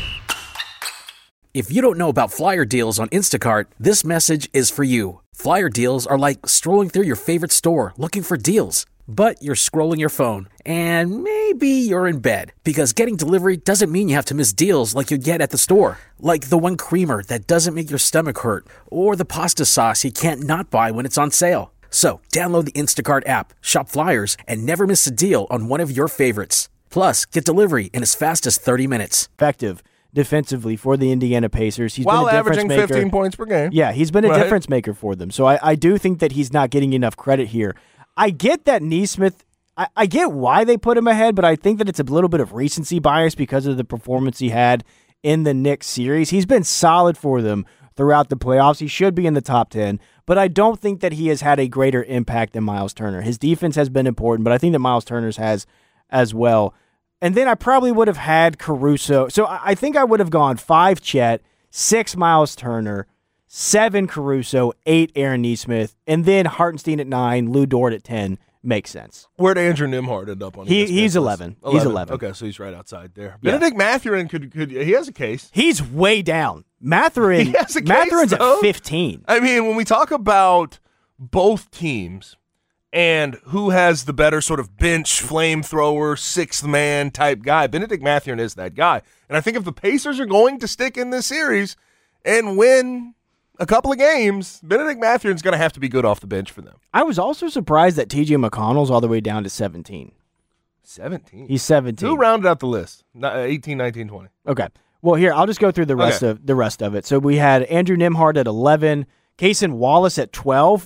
S1: If you don't know about Flyer deals on Instacart, this message is for you. Flyer deals are like strolling through your favorite store looking for deals. But you're scrolling your phone, and maybe you're in bed, because getting delivery doesn't mean you have to miss deals like you get at the store. Like the one creamer that doesn't make your stomach hurt, or the pasta sauce you can't not buy when it's on sale. So download the Instacart app, shop Flyers, and never miss a deal on one of your favorites. Plus, get delivery in as fast as thirty minutes.
S8: Effective defensively for the Indiana Pacers. He's
S7: While
S8: been a
S7: averaging
S8: difference maker.
S7: fifteen points per game.
S8: Yeah, he's been a
S7: Right.
S8: difference maker for them. So I, I do think that he's not getting enough credit here. I get that Nesmith, I, I get why they put him ahead, but I think that it's a little bit of recency bias because of the performance he had in the Knicks series. He's been solid for them throughout the playoffs. He should be in the top ten, but I don't think that he has had a greater impact than Miles Turner. His defense has been important, but I think that Miles Turner's has as well. And then I probably would have had Caruso. So I think I would have gone five Chet, six Miles Turner, seven Caruso, eight Aaron Nesmith, and then Hartenstein at nine, Lou Dort at ten. Makes sense.
S7: Where'd Andrew Nimhard end up on?
S8: He,
S7: E S P N
S8: he's
S7: list?
S8: eleven. He's eleven.
S7: Okay, so he's right outside there.
S8: Yeah.
S7: Benedict Mathurin could could he has a case.
S8: He's way down. Mathurin.
S7: He has a case,
S8: Mathurin's
S7: though.
S8: at fifteen.
S7: I mean, when we talk about both teams and who has the better sort of bench flamethrower, sixth man type guy, Benedict Mathurin is that guy. And I think if the Pacers are going to stick in this series and win a couple of games, Benedict Mathurin's going to have to be good off the bench for them.
S8: I was also surprised that T J McConnell's all the way down to seventeen.
S7: seventeen?
S8: He's seventeen.
S7: Who rounded out the list? eighteen, nineteen, twenty.
S8: Okay. Well, here, I'll just go through the rest
S7: Okay.
S8: of the rest of it. So we had Andrew Nimhard at eleven, Cason Wallace at twelve.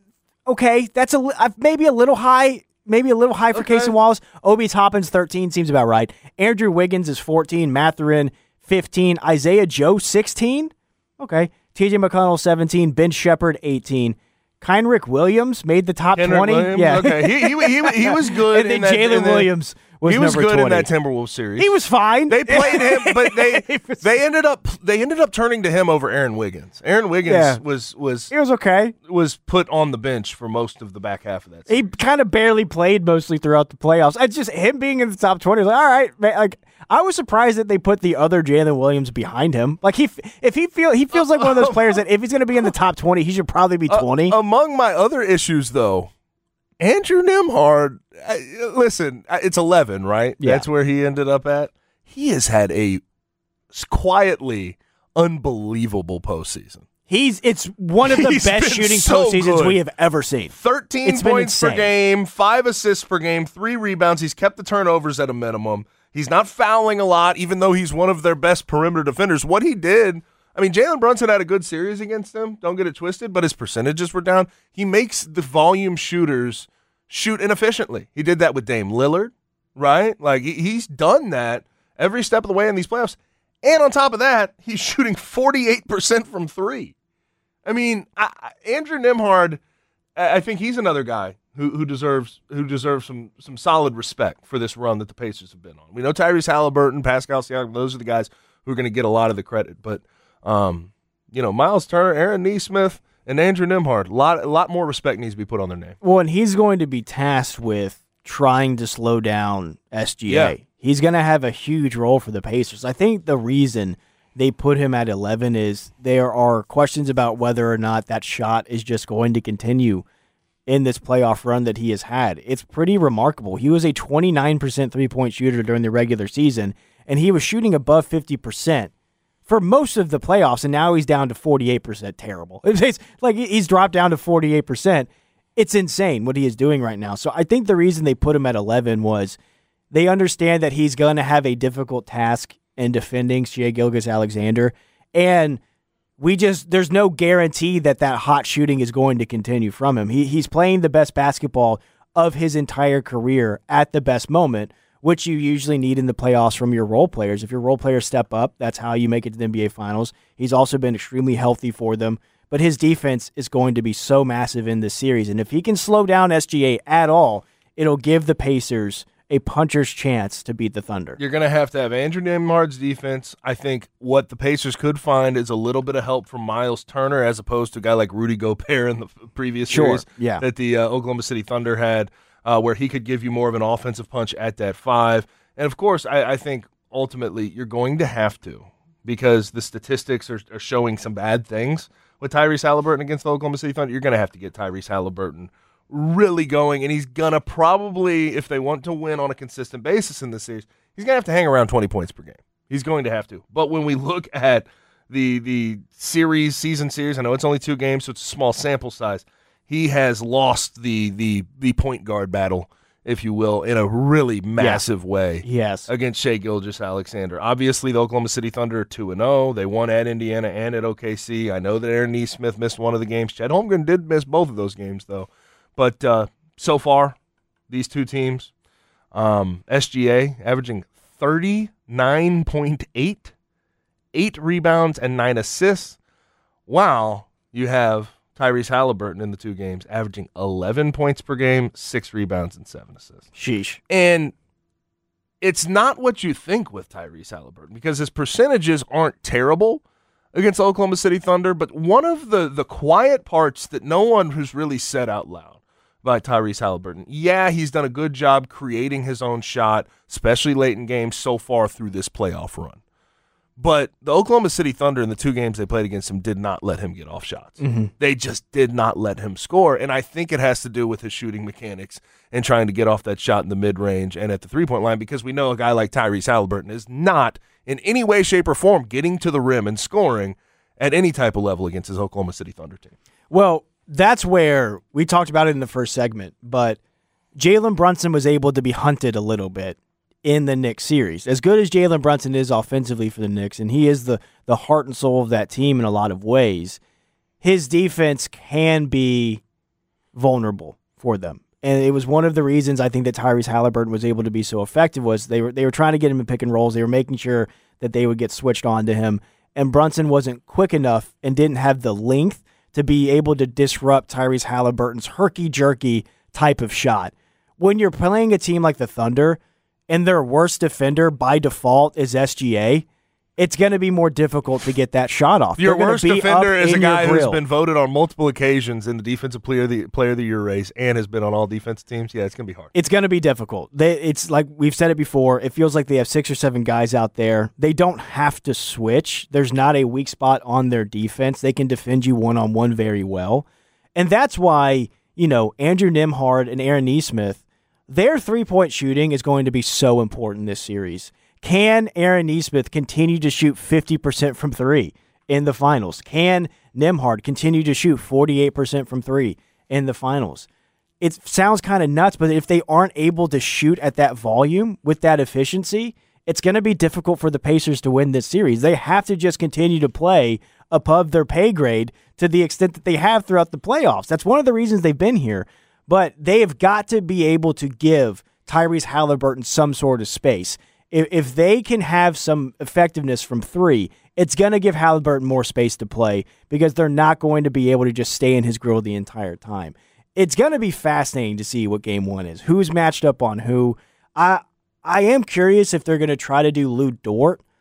S8: Okay, that's a li- uh, maybe a little high, maybe a little high for
S7: Okay.
S8: Cason Wallace. Obi Toppin's thirteen seems about right. Andrew Wiggins is fourteen, Mathurin fifteen, Isaiah Joe sixteen. Okay, T J McConnell seventeen, Ben Shepherd eighteen. Kenrick Williams made the top
S7: Kenrick
S8: twenty.
S7: Williams?
S8: Yeah,
S7: Okay, he, he, he, he was good.
S8: and
S7: in
S8: then
S7: that- in
S8: Jalen
S7: that-
S8: Williams was
S7: he was
S8: number
S7: good
S8: twenty.
S7: in that Timberwolves series.
S8: He was fine.
S7: They played him, but they
S8: He was-
S7: they ended up they ended up turning to him over Aaron Wiggins. Aaron Wiggins
S8: Yeah.
S7: was was
S8: He was okay.
S7: was put on the bench for most of the back half of that
S8: He
S7: season.
S8: kind of barely played mostly throughout the playoffs. It's just him being in the top twenty. Like, all right, man, like I was surprised that they put the other Jalen Williams behind him. Like he, if he feel he feels like one of those players that if he's going to be in the top twenty, he should probably be twenty.
S7: Uh, among my other issues, though, Andrew Nimhard. Uh, listen, uh, it's eleven, right?
S8: Yeah.
S7: That's where he ended up at. He has had a s- quietly unbelievable postseason.
S8: He's it's one of the
S7: He's
S8: best
S7: been
S8: shooting
S7: so
S8: postseasons
S7: good.
S8: we have ever seen.
S7: thirteen
S8: It's been
S7: points per
S8: insane.
S7: game, five assists per game, three rebounds. He's kept the turnovers at a minimum. He's not fouling a lot, even though he's one of their best perimeter defenders. What he did, I mean, Jalen Brunson had a good series against him. Don't get it twisted, but his percentages were down. He makes the volume shooters shoot inefficiently. He did that with Dame Lillard, right? Like, he, he's done that every step of the way in these playoffs. And on top of that, he's shooting forty-eight percent from three. I mean, I, I, Andrew Nimhard, I, I think he's another guy who, who deserves who deserves some some solid respect for this run that the Pacers have been on. We know Tyrese Halliburton, Pascal Siakam; those are the guys who are going to get a lot of the credit. But Um, you know, Miles Turner, Aaron Nesmith, and Andrew Nembhard. A lot, a lot more respect needs to be put on their name.
S8: Well, and he's going to be tasked with trying to slow down S G A.
S7: Yeah.
S8: He's going to have a huge role for the Pacers. I think the reason they put him at eleven is there are questions about whether or not that shot is just going to continue in this playoff run that he has had. It's pretty remarkable. He was a twenty-nine percent three-point shooter during the regular season, and he was shooting above fifty percent for most of the playoffs, and now he's down to forty-eight percent. Terrible. It's like he's dropped down to forty-eight percent. It's insane what he is doing right now. So I think the reason they put him at eleven was they understand that he's going to have a difficult task in defending Shai Gilgeous-Alexander, and we just there's no guarantee that that hot shooting is going to continue from him. He he's playing the best basketball of his entire career at the best moment, which you usually need in the playoffs from your role players. If your role players step up, that's how you make it to the N B A Finals. He's also been extremely healthy for them, but his defense is going to be so massive in this series, and if he can slow down S G A at all, it'll give the Pacers a puncher's chance to beat the Thunder.
S7: You're going to have to have Andrew Nembhard's defense. I think what the Pacers could find is a little bit of help from Miles Turner as opposed to a guy like Rudy Gobert in the previous
S8: sure.
S7: series
S8: yeah.
S7: that the uh, Oklahoma City Thunder had, uh, where he could give you more of an offensive punch at that five. And, of course, I, I think ultimately you're going to have to because the statistics are, are showing some bad things with Tyrese Haliburton against the Oklahoma City Thunder. You're going to have to get Tyrese Haliburton really going, and he's going to probably, if they want to win on a consistent basis in this series, he's going to have to hang around twenty points per game. He's going to have to. But when we look at the the series, season series, I know it's only two games, so it's a small sample size, he has lost the the the point guard battle, if you will, in a really massive
S8: yeah.
S7: way
S8: yes.
S7: against Shai Gilgeous-Alexander. Obviously, the Oklahoma City Thunder are two and oh. They won at Indiana and at O K C. I know that Aaron Nesmith missed one of the games. Chet Holmgren did miss both of those games, though. But uh, so far, these two teams, um, S G A averaging thirty-nine point eight, eight rebounds and nine assists, while you have Tyrese Haliburton in the two games averaging eleven points per game, six rebounds and seven assists.
S8: Sheesh.
S7: And it's not what you think with Tyrese Haliburton because his percentages aren't terrible against the Oklahoma City Thunder, but one of the, the quiet parts that no one has really said out loud by Tyrese Haliburton. Yeah, he's done a good job creating his own shot, especially late in games so far through this playoff run. But the Oklahoma City Thunder in the two games they played against him did not let him get off shots.
S8: Mm-hmm.
S7: They just did not let him score, and I think it has to do with his shooting mechanics and trying to get off that shot in the mid-range and at the three-point line because we know a guy like Tyrese Haliburton is not in any way, shape, or form getting to the rim and scoring at any type of level against his Oklahoma City Thunder team.
S8: Well, that's where we talked about it in the first segment, but Jalen Brunson was able to be hunted a little bit in the Knicks series. As good as Jalen Brunson is offensively for the Knicks, and he is the, the heart and soul of that team in a lot of ways, his defense can be vulnerable for them. And it was one of the reasons I think that Tyrese Haliburton was able to be so effective was they were they were trying to get him in pick and rolls. They were making sure that they would get switched on to him, and Brunson wasn't quick enough and didn't have the length to be able to disrupt Tyrese Haliburton's herky-jerky type of shot. When you're playing a team like the Thunder and their worst defender by default is S G A, it's going to be more difficult to get that shot off.
S7: Your
S8: They're
S7: worst
S8: be
S7: defender
S8: up
S7: is a
S8: in
S7: guy
S8: your
S7: who's
S8: grill.
S7: been voted on multiple occasions in the Defensive Player of the, player of the Year race and has been on all defensive teams. Yeah, it's going to be hard.
S8: It's going to be difficult. They, it's like we've said it before. It feels like they have six or seven guys out there. They don't have to switch. There's not a weak spot on their defense. They can defend you one-on-one very well. And that's why, you know, Andrew Nembhard and Aaron Nesmith, their three-point shooting is going to be so important this series. Can Aaron Nesmith continue to shoot fifty percent from three in the finals? Can Nembhard continue to shoot forty-eight percent from three in the finals? It sounds kind of nuts, but if they aren't able to shoot at that volume with that efficiency, it's going to be difficult for the Pacers to win this series. They have to just continue to play above their pay grade to the extent that they have throughout the playoffs. That's one of the reasons they've been here, but they have got to be able to give Tyrese Haliburton some sort of space. If they can have some effectiveness from three, it's going to give Haliburton more space to play because they're not going to be able to just stay in his grill the entire time. It's going to be fascinating to see what game one is. Who's matched up on who. I I am curious if they're going to try to do Lou Dort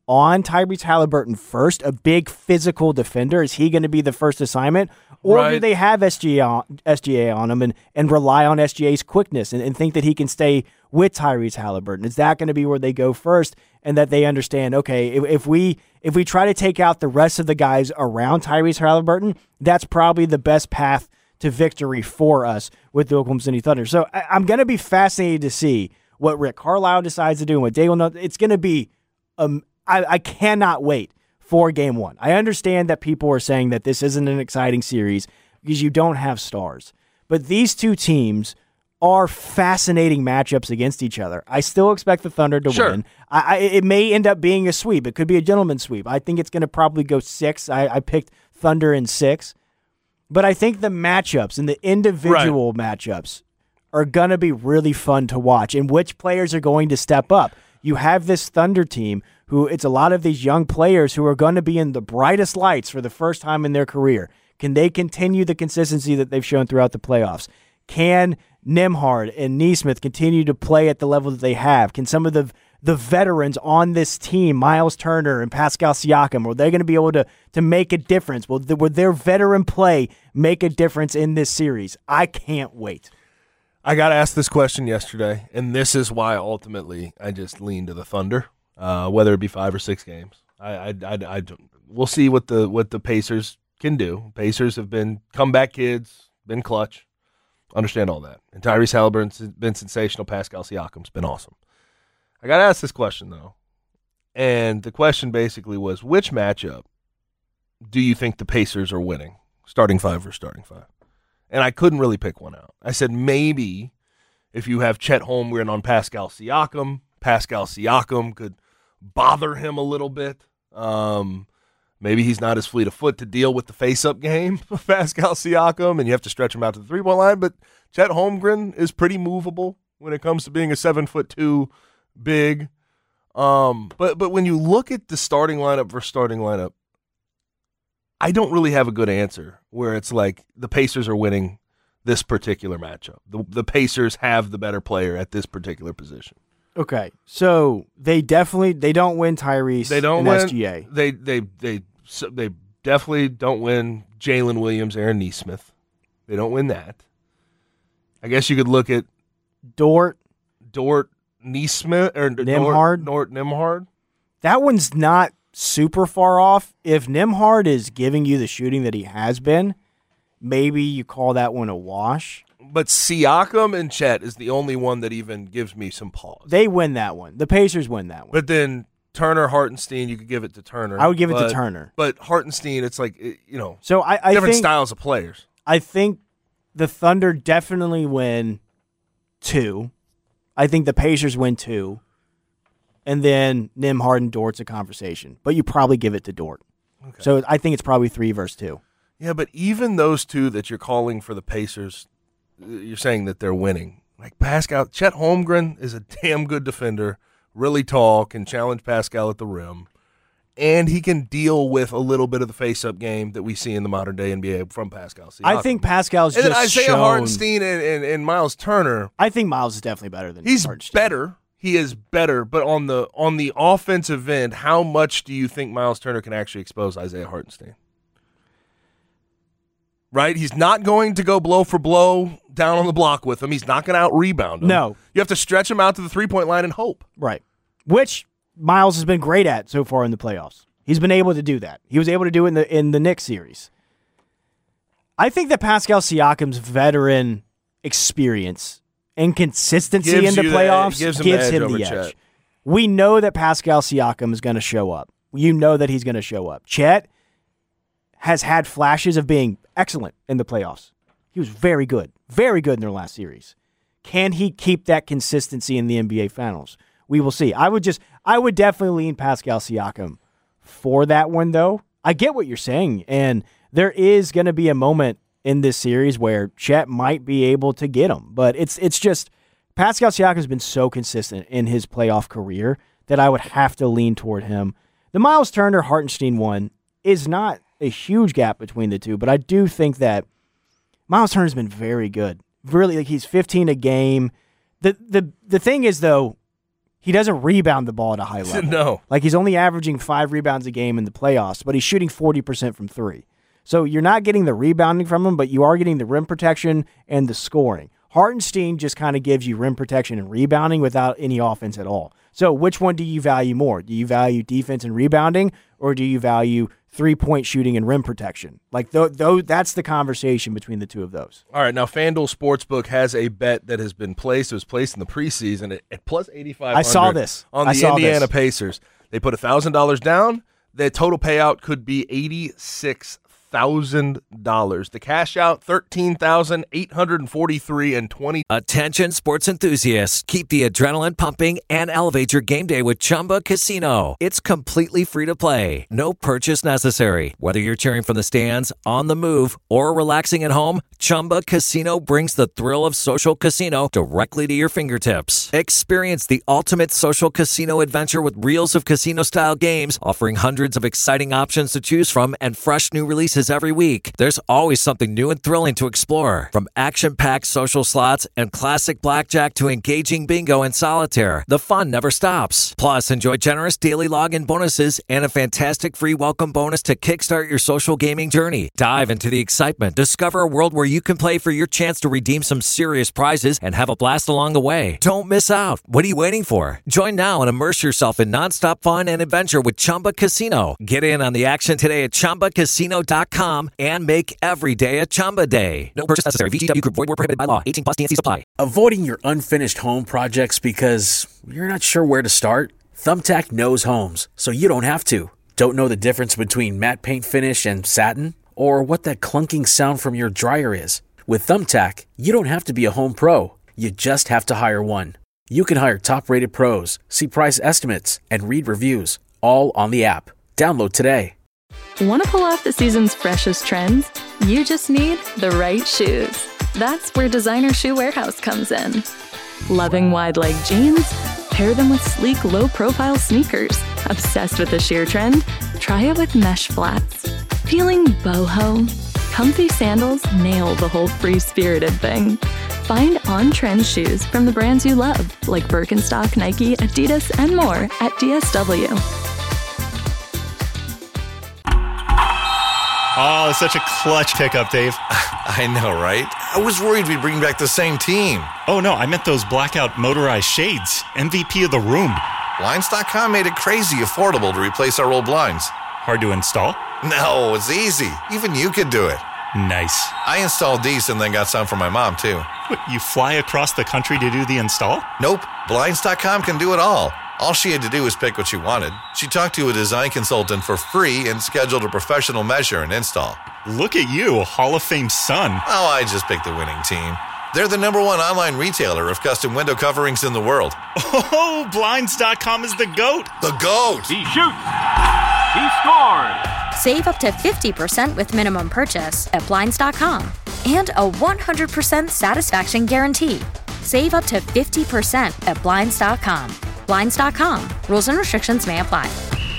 S8: on Tyrese Halliburton first, a big physical defender? Is he going to be the first assignment? Or
S7: Right.
S8: do they have S G A on, S G A on him and, and rely on S G A's quickness and, and think that he can stay with Tyrese Halliburton? Is that going to be where they go first, and that they understand, okay, if, if we if we try to take out the rest of the guys around Tyrese Halliburton, that's probably the best path to victory for us with the Oklahoma City Thunder. So I, I'm going to be fascinated to see what Rick Carlisle decides to do and what Dale knows. It's going to be, um, I, I cannot wait for game one. I understand that people are saying that this isn't an exciting series because you don't have stars. But these two teams are fascinating matchups against each other. I still expect the Thunder to
S7: Sure.
S8: win. I, I, it may end up being a sweep. It could be a gentleman's sweep. I think it's going to probably go six. I, I picked Thunder in six. But I think the matchups and the individual right. matchups are going to be really fun to watch, and which players are going to step up. You have this Thunder team who it's a lot of these young players who are going to be in the brightest lights for the first time in their career. Can they continue the consistency that they've shown throughout the playoffs? Can Nembhard and Nesmith continue to play at the level that they have? Can some of the the veterans on this team, Miles Turner and Pascal Siakam, are they going to be able to to make a difference? Will, the, will their veteran play make a difference in this series? I can't wait.
S7: I got asked this question yesterday, and this is why ultimately I just lean to the Thunder, uh, whether it be five or six games. I, I, I, I, we'll see what the what the Pacers can do. Pacers have been comeback kids, been clutch. Understand all that. And Tyrese Halliburton's been sensational. Pascal Siakam's been awesome. I got asked this question, though, and the question basically was, which matchup do you think the Pacers are winning, starting five or starting five? And I couldn't really pick one out. I said maybe if you have Chet Holmgren on Pascal Siakam, Pascal Siakam could bother him a little bit. Um, maybe he's not as fleet of foot to deal with the face-up game of Pascal Siakam, and you have to stretch him out to the three-point line. But Chet Holmgren is pretty movable when it comes to being a seven foot two big. Um, but but when you look at the starting lineup versus starting lineup, I don't really have a good answer where it's like the Pacers are winning this particular matchup. The, the Pacers have the better player at this particular position.
S8: Okay, so they definitely they don't win Tyrese.
S7: They don't
S8: and
S7: win
S8: S G A.
S7: They they they so they definitely don't win Jalen Williams, Aaron Nesmith. They don't win that. I guess you could look at
S8: Dort,
S7: Dort, Nesmith, or
S8: Nembhard.
S7: Dort, Dort Nembhard.
S8: That one's not super far off. If Nembhard is giving you the shooting that he has been, maybe you call that one a wash.
S7: But Siakam and Chet is the only one that even gives me some pause.
S8: They win that one. The Pacers win that one.
S7: But then Turner, Hartenstein, you could give it to Turner.
S8: I would give
S7: but,
S8: it to Turner.
S7: But Hartenstein, it's like, you know,
S8: so I, I
S7: different
S8: think,
S7: styles of players.
S8: I think the Thunder definitely win two. I think the Pacers win two. And then Nembhard and Dort's a conversation. But you probably give it to Dort. Okay. So I think it's probably three versus two.
S7: Yeah, but even those two that you're calling for the Pacers, you're saying that they're winning. Like Pascal, Chet Holmgren is a damn good defender, really tall, can challenge Pascal at the rim, and he can deal with a little bit of the face-up game that we see in the modern-day N B A from Pascal Siakam.
S8: I think Pascal's
S7: and
S8: just
S7: then Isaiah
S8: shown,
S7: Hartenstein and, and, and Miles Turner.
S8: I think Miles is definitely better than
S7: He's
S8: Hartenstein.
S7: better. He is better, but on the on the offensive end, how much do you think Miles Turner can actually expose Isaiah Hartenstein? Right? He's not going to go blow for blow down on the block with him. He's not going to out-rebound him.
S8: No.
S7: You have to stretch him out to the three-point line and hope.
S8: Right. Which Miles has been great at so far in the playoffs. He's been able to do that. He was able to do it in the in the Knicks series. I think that Pascal Siakam's veteran experience and consistency
S7: Gives
S8: in the
S7: you
S8: playoffs
S7: the, gives him
S8: gives
S7: the edge
S8: him the
S7: over
S8: edge.
S7: Chet.
S8: We know that Pascal Siakam is going to show up. You know that he's going to show up. Chet has had flashes of being excellent in the playoffs. He was very good, very good in their last series. Can he keep that consistency in the N B A Finals? We will see. I would just, I would definitely lean Pascal Siakam for that one, though. I get what you're saying, and there is going to be a moment in this series where Chet might be able to get him, but it's it's just Pascal Siakam has been so consistent in his playoff career that I would have to lean toward him. The Miles Turner Hartenstein one is not a huge gap between the two, but I do think that Miles Turner's been very good. Really, like he's fifteen a game. The the the thing is though, he doesn't rebound the ball at a high level.
S7: No.
S8: Like, he's only averaging five rebounds a game in the playoffs, but he's shooting forty percent from three. So you're not getting the rebounding from him, but you are getting the rim protection and the scoring. Hartenstein just kind of gives you rim protection and rebounding without any offense at all. So which one do you value more? Do you value defense and rebounding, or do you value three-point shooting and rim protection? Like, th- th- that's the conversation between the two of those.
S7: All right, now FanDuel Sportsbook has a bet that has been placed. It was placed in the preseason at, at plus eighty-five hundred.
S8: I saw this.
S7: On
S8: I
S7: the
S8: saw
S7: Indiana
S8: this.
S7: Pacers. They put one thousand dollars down. The total payout could be eighty-six thousand dollars. The cash out, thirteen thousand eight hundred forty-three and twenty.
S9: Attention sports enthusiasts. Keep the adrenaline pumping and elevate your game day with Chumba Casino. It's completely free to play. No purchase necessary. Whether you're cheering from the stands, on the move, or relaxing at home, Chumba Casino brings the thrill of social casino directly to your fingertips. Experience the ultimate social casino adventure with reels of casino-style games, offering hundreds of exciting options to choose from and fresh new releases every week. There's always something new and thrilling to explore. From action-packed social slots and classic blackjack to engaging bingo and solitaire, the fun never stops. Plus, enjoy generous daily login bonuses and a fantastic free welcome bonus to kickstart your social gaming journey. Dive into the excitement. Discover a world where you can play for your chance to redeem some serious prizes and have a blast along the way. Don't miss out. What are you waiting for? Join now and immerse yourself in nonstop fun and adventure with Chumba Casino. Get in on the action today at chumba casino dot com and make every day a Chumba day. No purchase necessary. V G W Group. Void where prohibited by law. eighteen plus. T N Cs apply.
S1: Avoiding your unfinished home projects because you're not sure where to start? Thumbtack knows homes, so you don't have to. Don't know the difference between matte paint finish and satin? Or what that clunking sound from your dryer is? With Thumbtack, you don't have to be a home pro. You just have to hire one. You can hire top-rated pros, see price estimates, and read reviews, all on the app. Download today.
S2: Want to pull off the season's freshest trends? You just need the right shoes. That's where Designer Shoe Warehouse comes in. Loving wide-leg jeans? Pair them with sleek, low-profile sneakers. Obsessed with the sheer trend? Try it with mesh flats. Feeling boho? Comfy sandals nail the whole free-spirited thing. Find on-trend shoes from the brands you love, like Birkenstock, Nike, Adidas, and more at D S W.
S3: Oh, such a clutch pickup, Dave.
S4: I know, right? I was worried we'd bring back the same team.
S3: Oh, no, I meant those blackout motorized shades. M V P of the room.
S4: Blinds dot com made it crazy affordable to replace our old blinds.
S3: Hard to install?
S4: No, it's easy. Even you could do it.
S3: Nice.
S4: I installed these and then got some for my mom, too.
S3: What, you fly across the country to do the install?
S4: Nope. Blinds dot com can do it all. All she had to do was pick what she wanted. She talked to a design consultant for free and scheduled a professional measure and install.
S3: Look at you, Hall of Fame son.
S4: Oh, I just picked the winning team. They're the number one online retailer of custom window coverings in the world.
S3: Oh, Blinds dot com is the GOAT.
S4: The GOAT!
S5: He shoots. He scored.
S6: Save up to fifty percent with minimum purchase at Blinds dot com. And a one hundred percent satisfaction guarantee. Save up to fifty percent at Blinds dot com. Blinds dot com. Rules and restrictions may apply.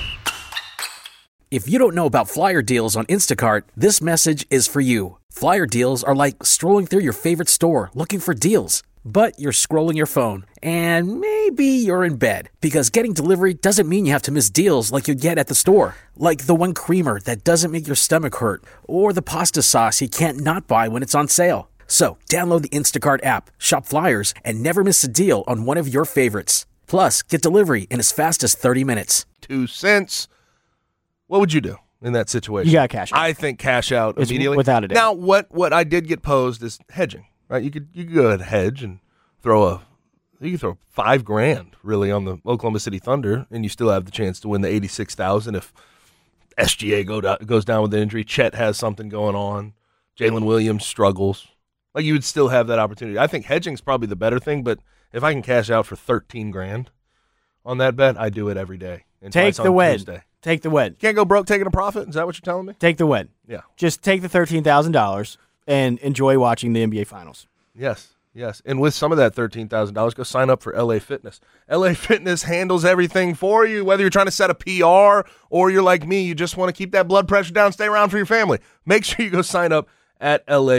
S1: If you don't know about Flyer Deals on Instacart, this message is for you. Flyer Deals are like strolling through your favorite store looking for deals. But you're scrolling your phone, and maybe you're in bed, because getting delivery doesn't mean you have to miss deals like you get at the store. Like the one creamer that doesn't make your stomach hurt, or the pasta sauce you can't not buy when it's on sale. So download the Instacart app, shop Flyers, and never miss a deal on one of your favorites. Plus, get delivery in as fast as thirty minutes.
S7: Two cents. What would you do in that situation?
S8: You got cash out.
S7: I think cash out
S8: It's
S7: immediately.
S8: without a doubt.
S7: Now, what, what I did get posed is hedging, right? You could you could go ahead and hedge and throw a you could throw five grand really on the Oklahoma City Thunder, and you still have the chance to win the eighty-six thousand if S G A go down, goes down with an injury. Chet has something going on. Jalen Williams struggles. Like, you would still have that opportunity. I think hedging is probably the better thing, but if I can cash out for thirteen grand on that bet, I do it every day. And
S8: Take
S7: twice
S8: the
S7: on
S8: win.
S7: Tuesday.
S8: Take the win.
S7: Can't go broke taking a profit? Is that what you're telling me?
S8: Take the win.
S7: Yeah.
S8: Just take the thirteen thousand dollars and enjoy watching the N B A Finals.
S7: Yes, yes. And with some of that thirteen thousand dollars, go sign up for L A Fitness. L A Fitness handles everything for you, whether you're trying to set a P R or you're like me, you just want to keep that blood pressure down, stay around for your family. Make sure you go sign up at L A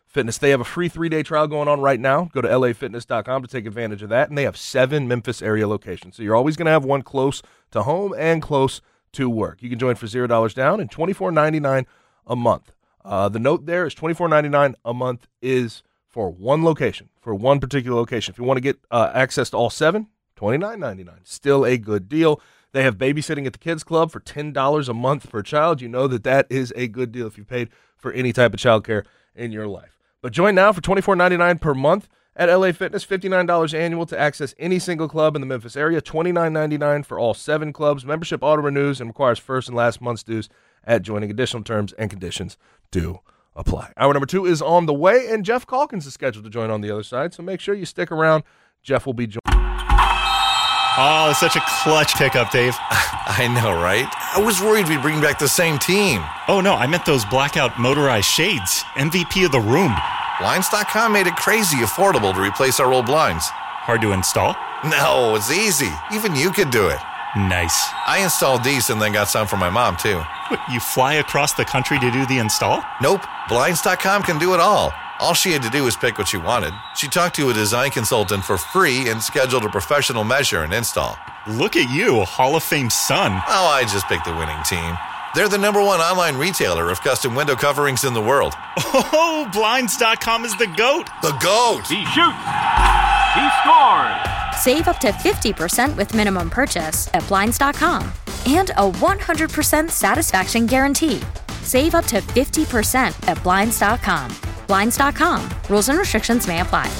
S7: Fitness. They have a free three-day trial going on right now. Go to L A fitness dot com to take advantage of that. And they have seven Memphis area locations. So you're always going to have one close to home and close to work. You can join for zero dollars down and twenty-four ninety-nine a month. Uh, the note there is twenty-four ninety-nine a month is for one location, for one particular location. If you want to get uh, access to all seven, twenty-nine ninety-nine. Still a good deal. They have babysitting at the Kids Club for ten dollars a month per child. You know that that is a good deal if you paid for any type of childcare in your life. But join now for twenty-four ninety-nine per month at L A Fitness, fifty-nine dollars annual to access any single club in the Memphis area, twenty-nine ninety-nine for all seven clubs. Membership auto-renews and requires first and last month's dues at joining. Additional terms and conditions do apply. Hour number two is on the way, and Jeff Calkins is scheduled to join on the other side, so make sure you stick around. Jeff will be joining.
S3: Oh, such a clutch pickup, Dave.
S4: I know, right? I was worried we'd bring back the same team.
S3: Oh, no, I meant those blackout motorized shades. M V P of the room.
S4: Blinds dot com made it crazy affordable to replace our old blinds.
S3: Hard to install?
S4: No, it's easy. Even you could do it.
S3: Nice.
S4: I installed these and then got some for my mom, too.
S3: What, you fly across the country to do the install?
S4: Nope. Blinds dot com can do it all. All she had to do was pick what she wanted. She talked to a design consultant for free and scheduled a professional measure and install.
S3: Look at you, Hall of Fame son.
S4: Oh, I just picked the winning team. They're the number one online retailer of custom window coverings in the world.
S3: Oh, Blinds dot com is the GOAT.
S4: The GOAT!
S5: He shoots! He scores!
S6: Save up to fifty percent with minimum purchase at Blinds dot com. And a one hundred percent satisfaction guarantee. Save up to fifty percent at Blinds dot com. Blinds dot com. Rules and restrictions may apply.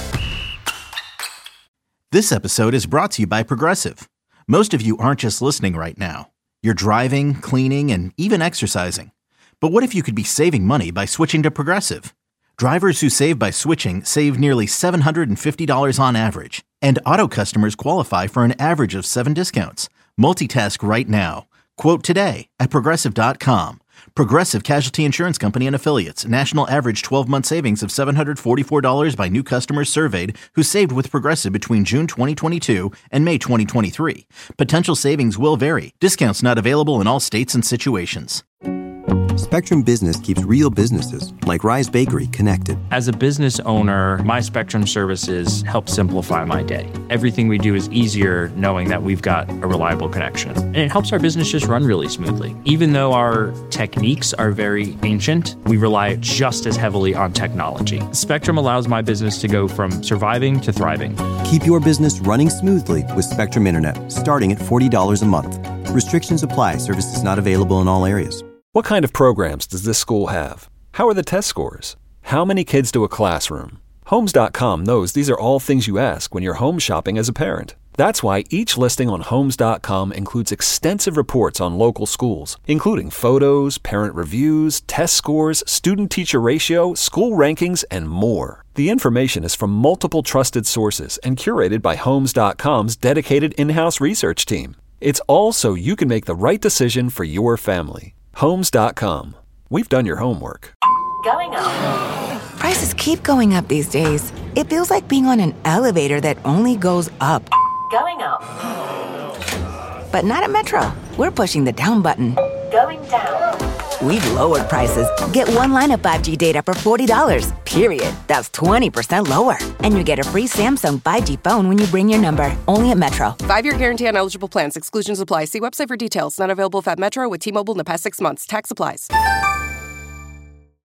S11: This episode is brought to you by Progressive. Most of you aren't just listening right now. You're driving, cleaning, and even exercising. But what if you could be saving money by switching to Progressive? Drivers who save by switching save nearly seven hundred fifty dollars on average. And auto customers qualify for an average of seven discounts. Multitask right now. Quote today at Progressive dot com. Progressive Casualty Insurance Company and Affiliates. National average twelve-month savings of seven hundred forty-four dollars by new customers surveyed who saved with Progressive between June twenty twenty-two and May twenty twenty-three. Potential savings will vary. Discounts not available in all states and situations.
S12: Spectrum Business keeps real businesses, like Rise Bakery, connected.
S13: As a business owner, my Spectrum services help simplify my day. Everything we do is easier knowing that we've got a reliable connection. And it helps our business just run really smoothly. Even though our techniques are very ancient, we rely just as heavily on technology. Spectrum allows my business to go from surviving to thriving.
S12: Keep your business running smoothly with Spectrum Internet, starting at forty dollars a month. Restrictions apply. Services not available in all areas.
S14: What kind of programs does this school have? How are the test scores? How many kids do a classroom? Homes dot com knows these are all things you ask when you're home shopping as a parent. That's why each listing on Homes dot com includes extensive reports on local schools, including photos, parent reviews, test scores, student-teacher ratio, school rankings, and more. The information is from multiple trusted sources and curated by Homes dot com's dedicated in-house research team. It's all so you can make the right decision for your family. Homes dot com. We've done your homework.
S15: Going up. Prices keep going up these days. It feels like being on an elevator that only goes up. Going up. But not at Metro. We're pushing the down button. Going down. We've lowered prices. Get one line of five G data for forty dollars, period. That's twenty percent lower. And you get a free Samsung five G phone when you bring your number. Only at Metro.
S16: Five-year guarantee on eligible plans. Exclusions apply. See website for details. Not available if at Metro with T-Mobile in the past six months. Tax applies.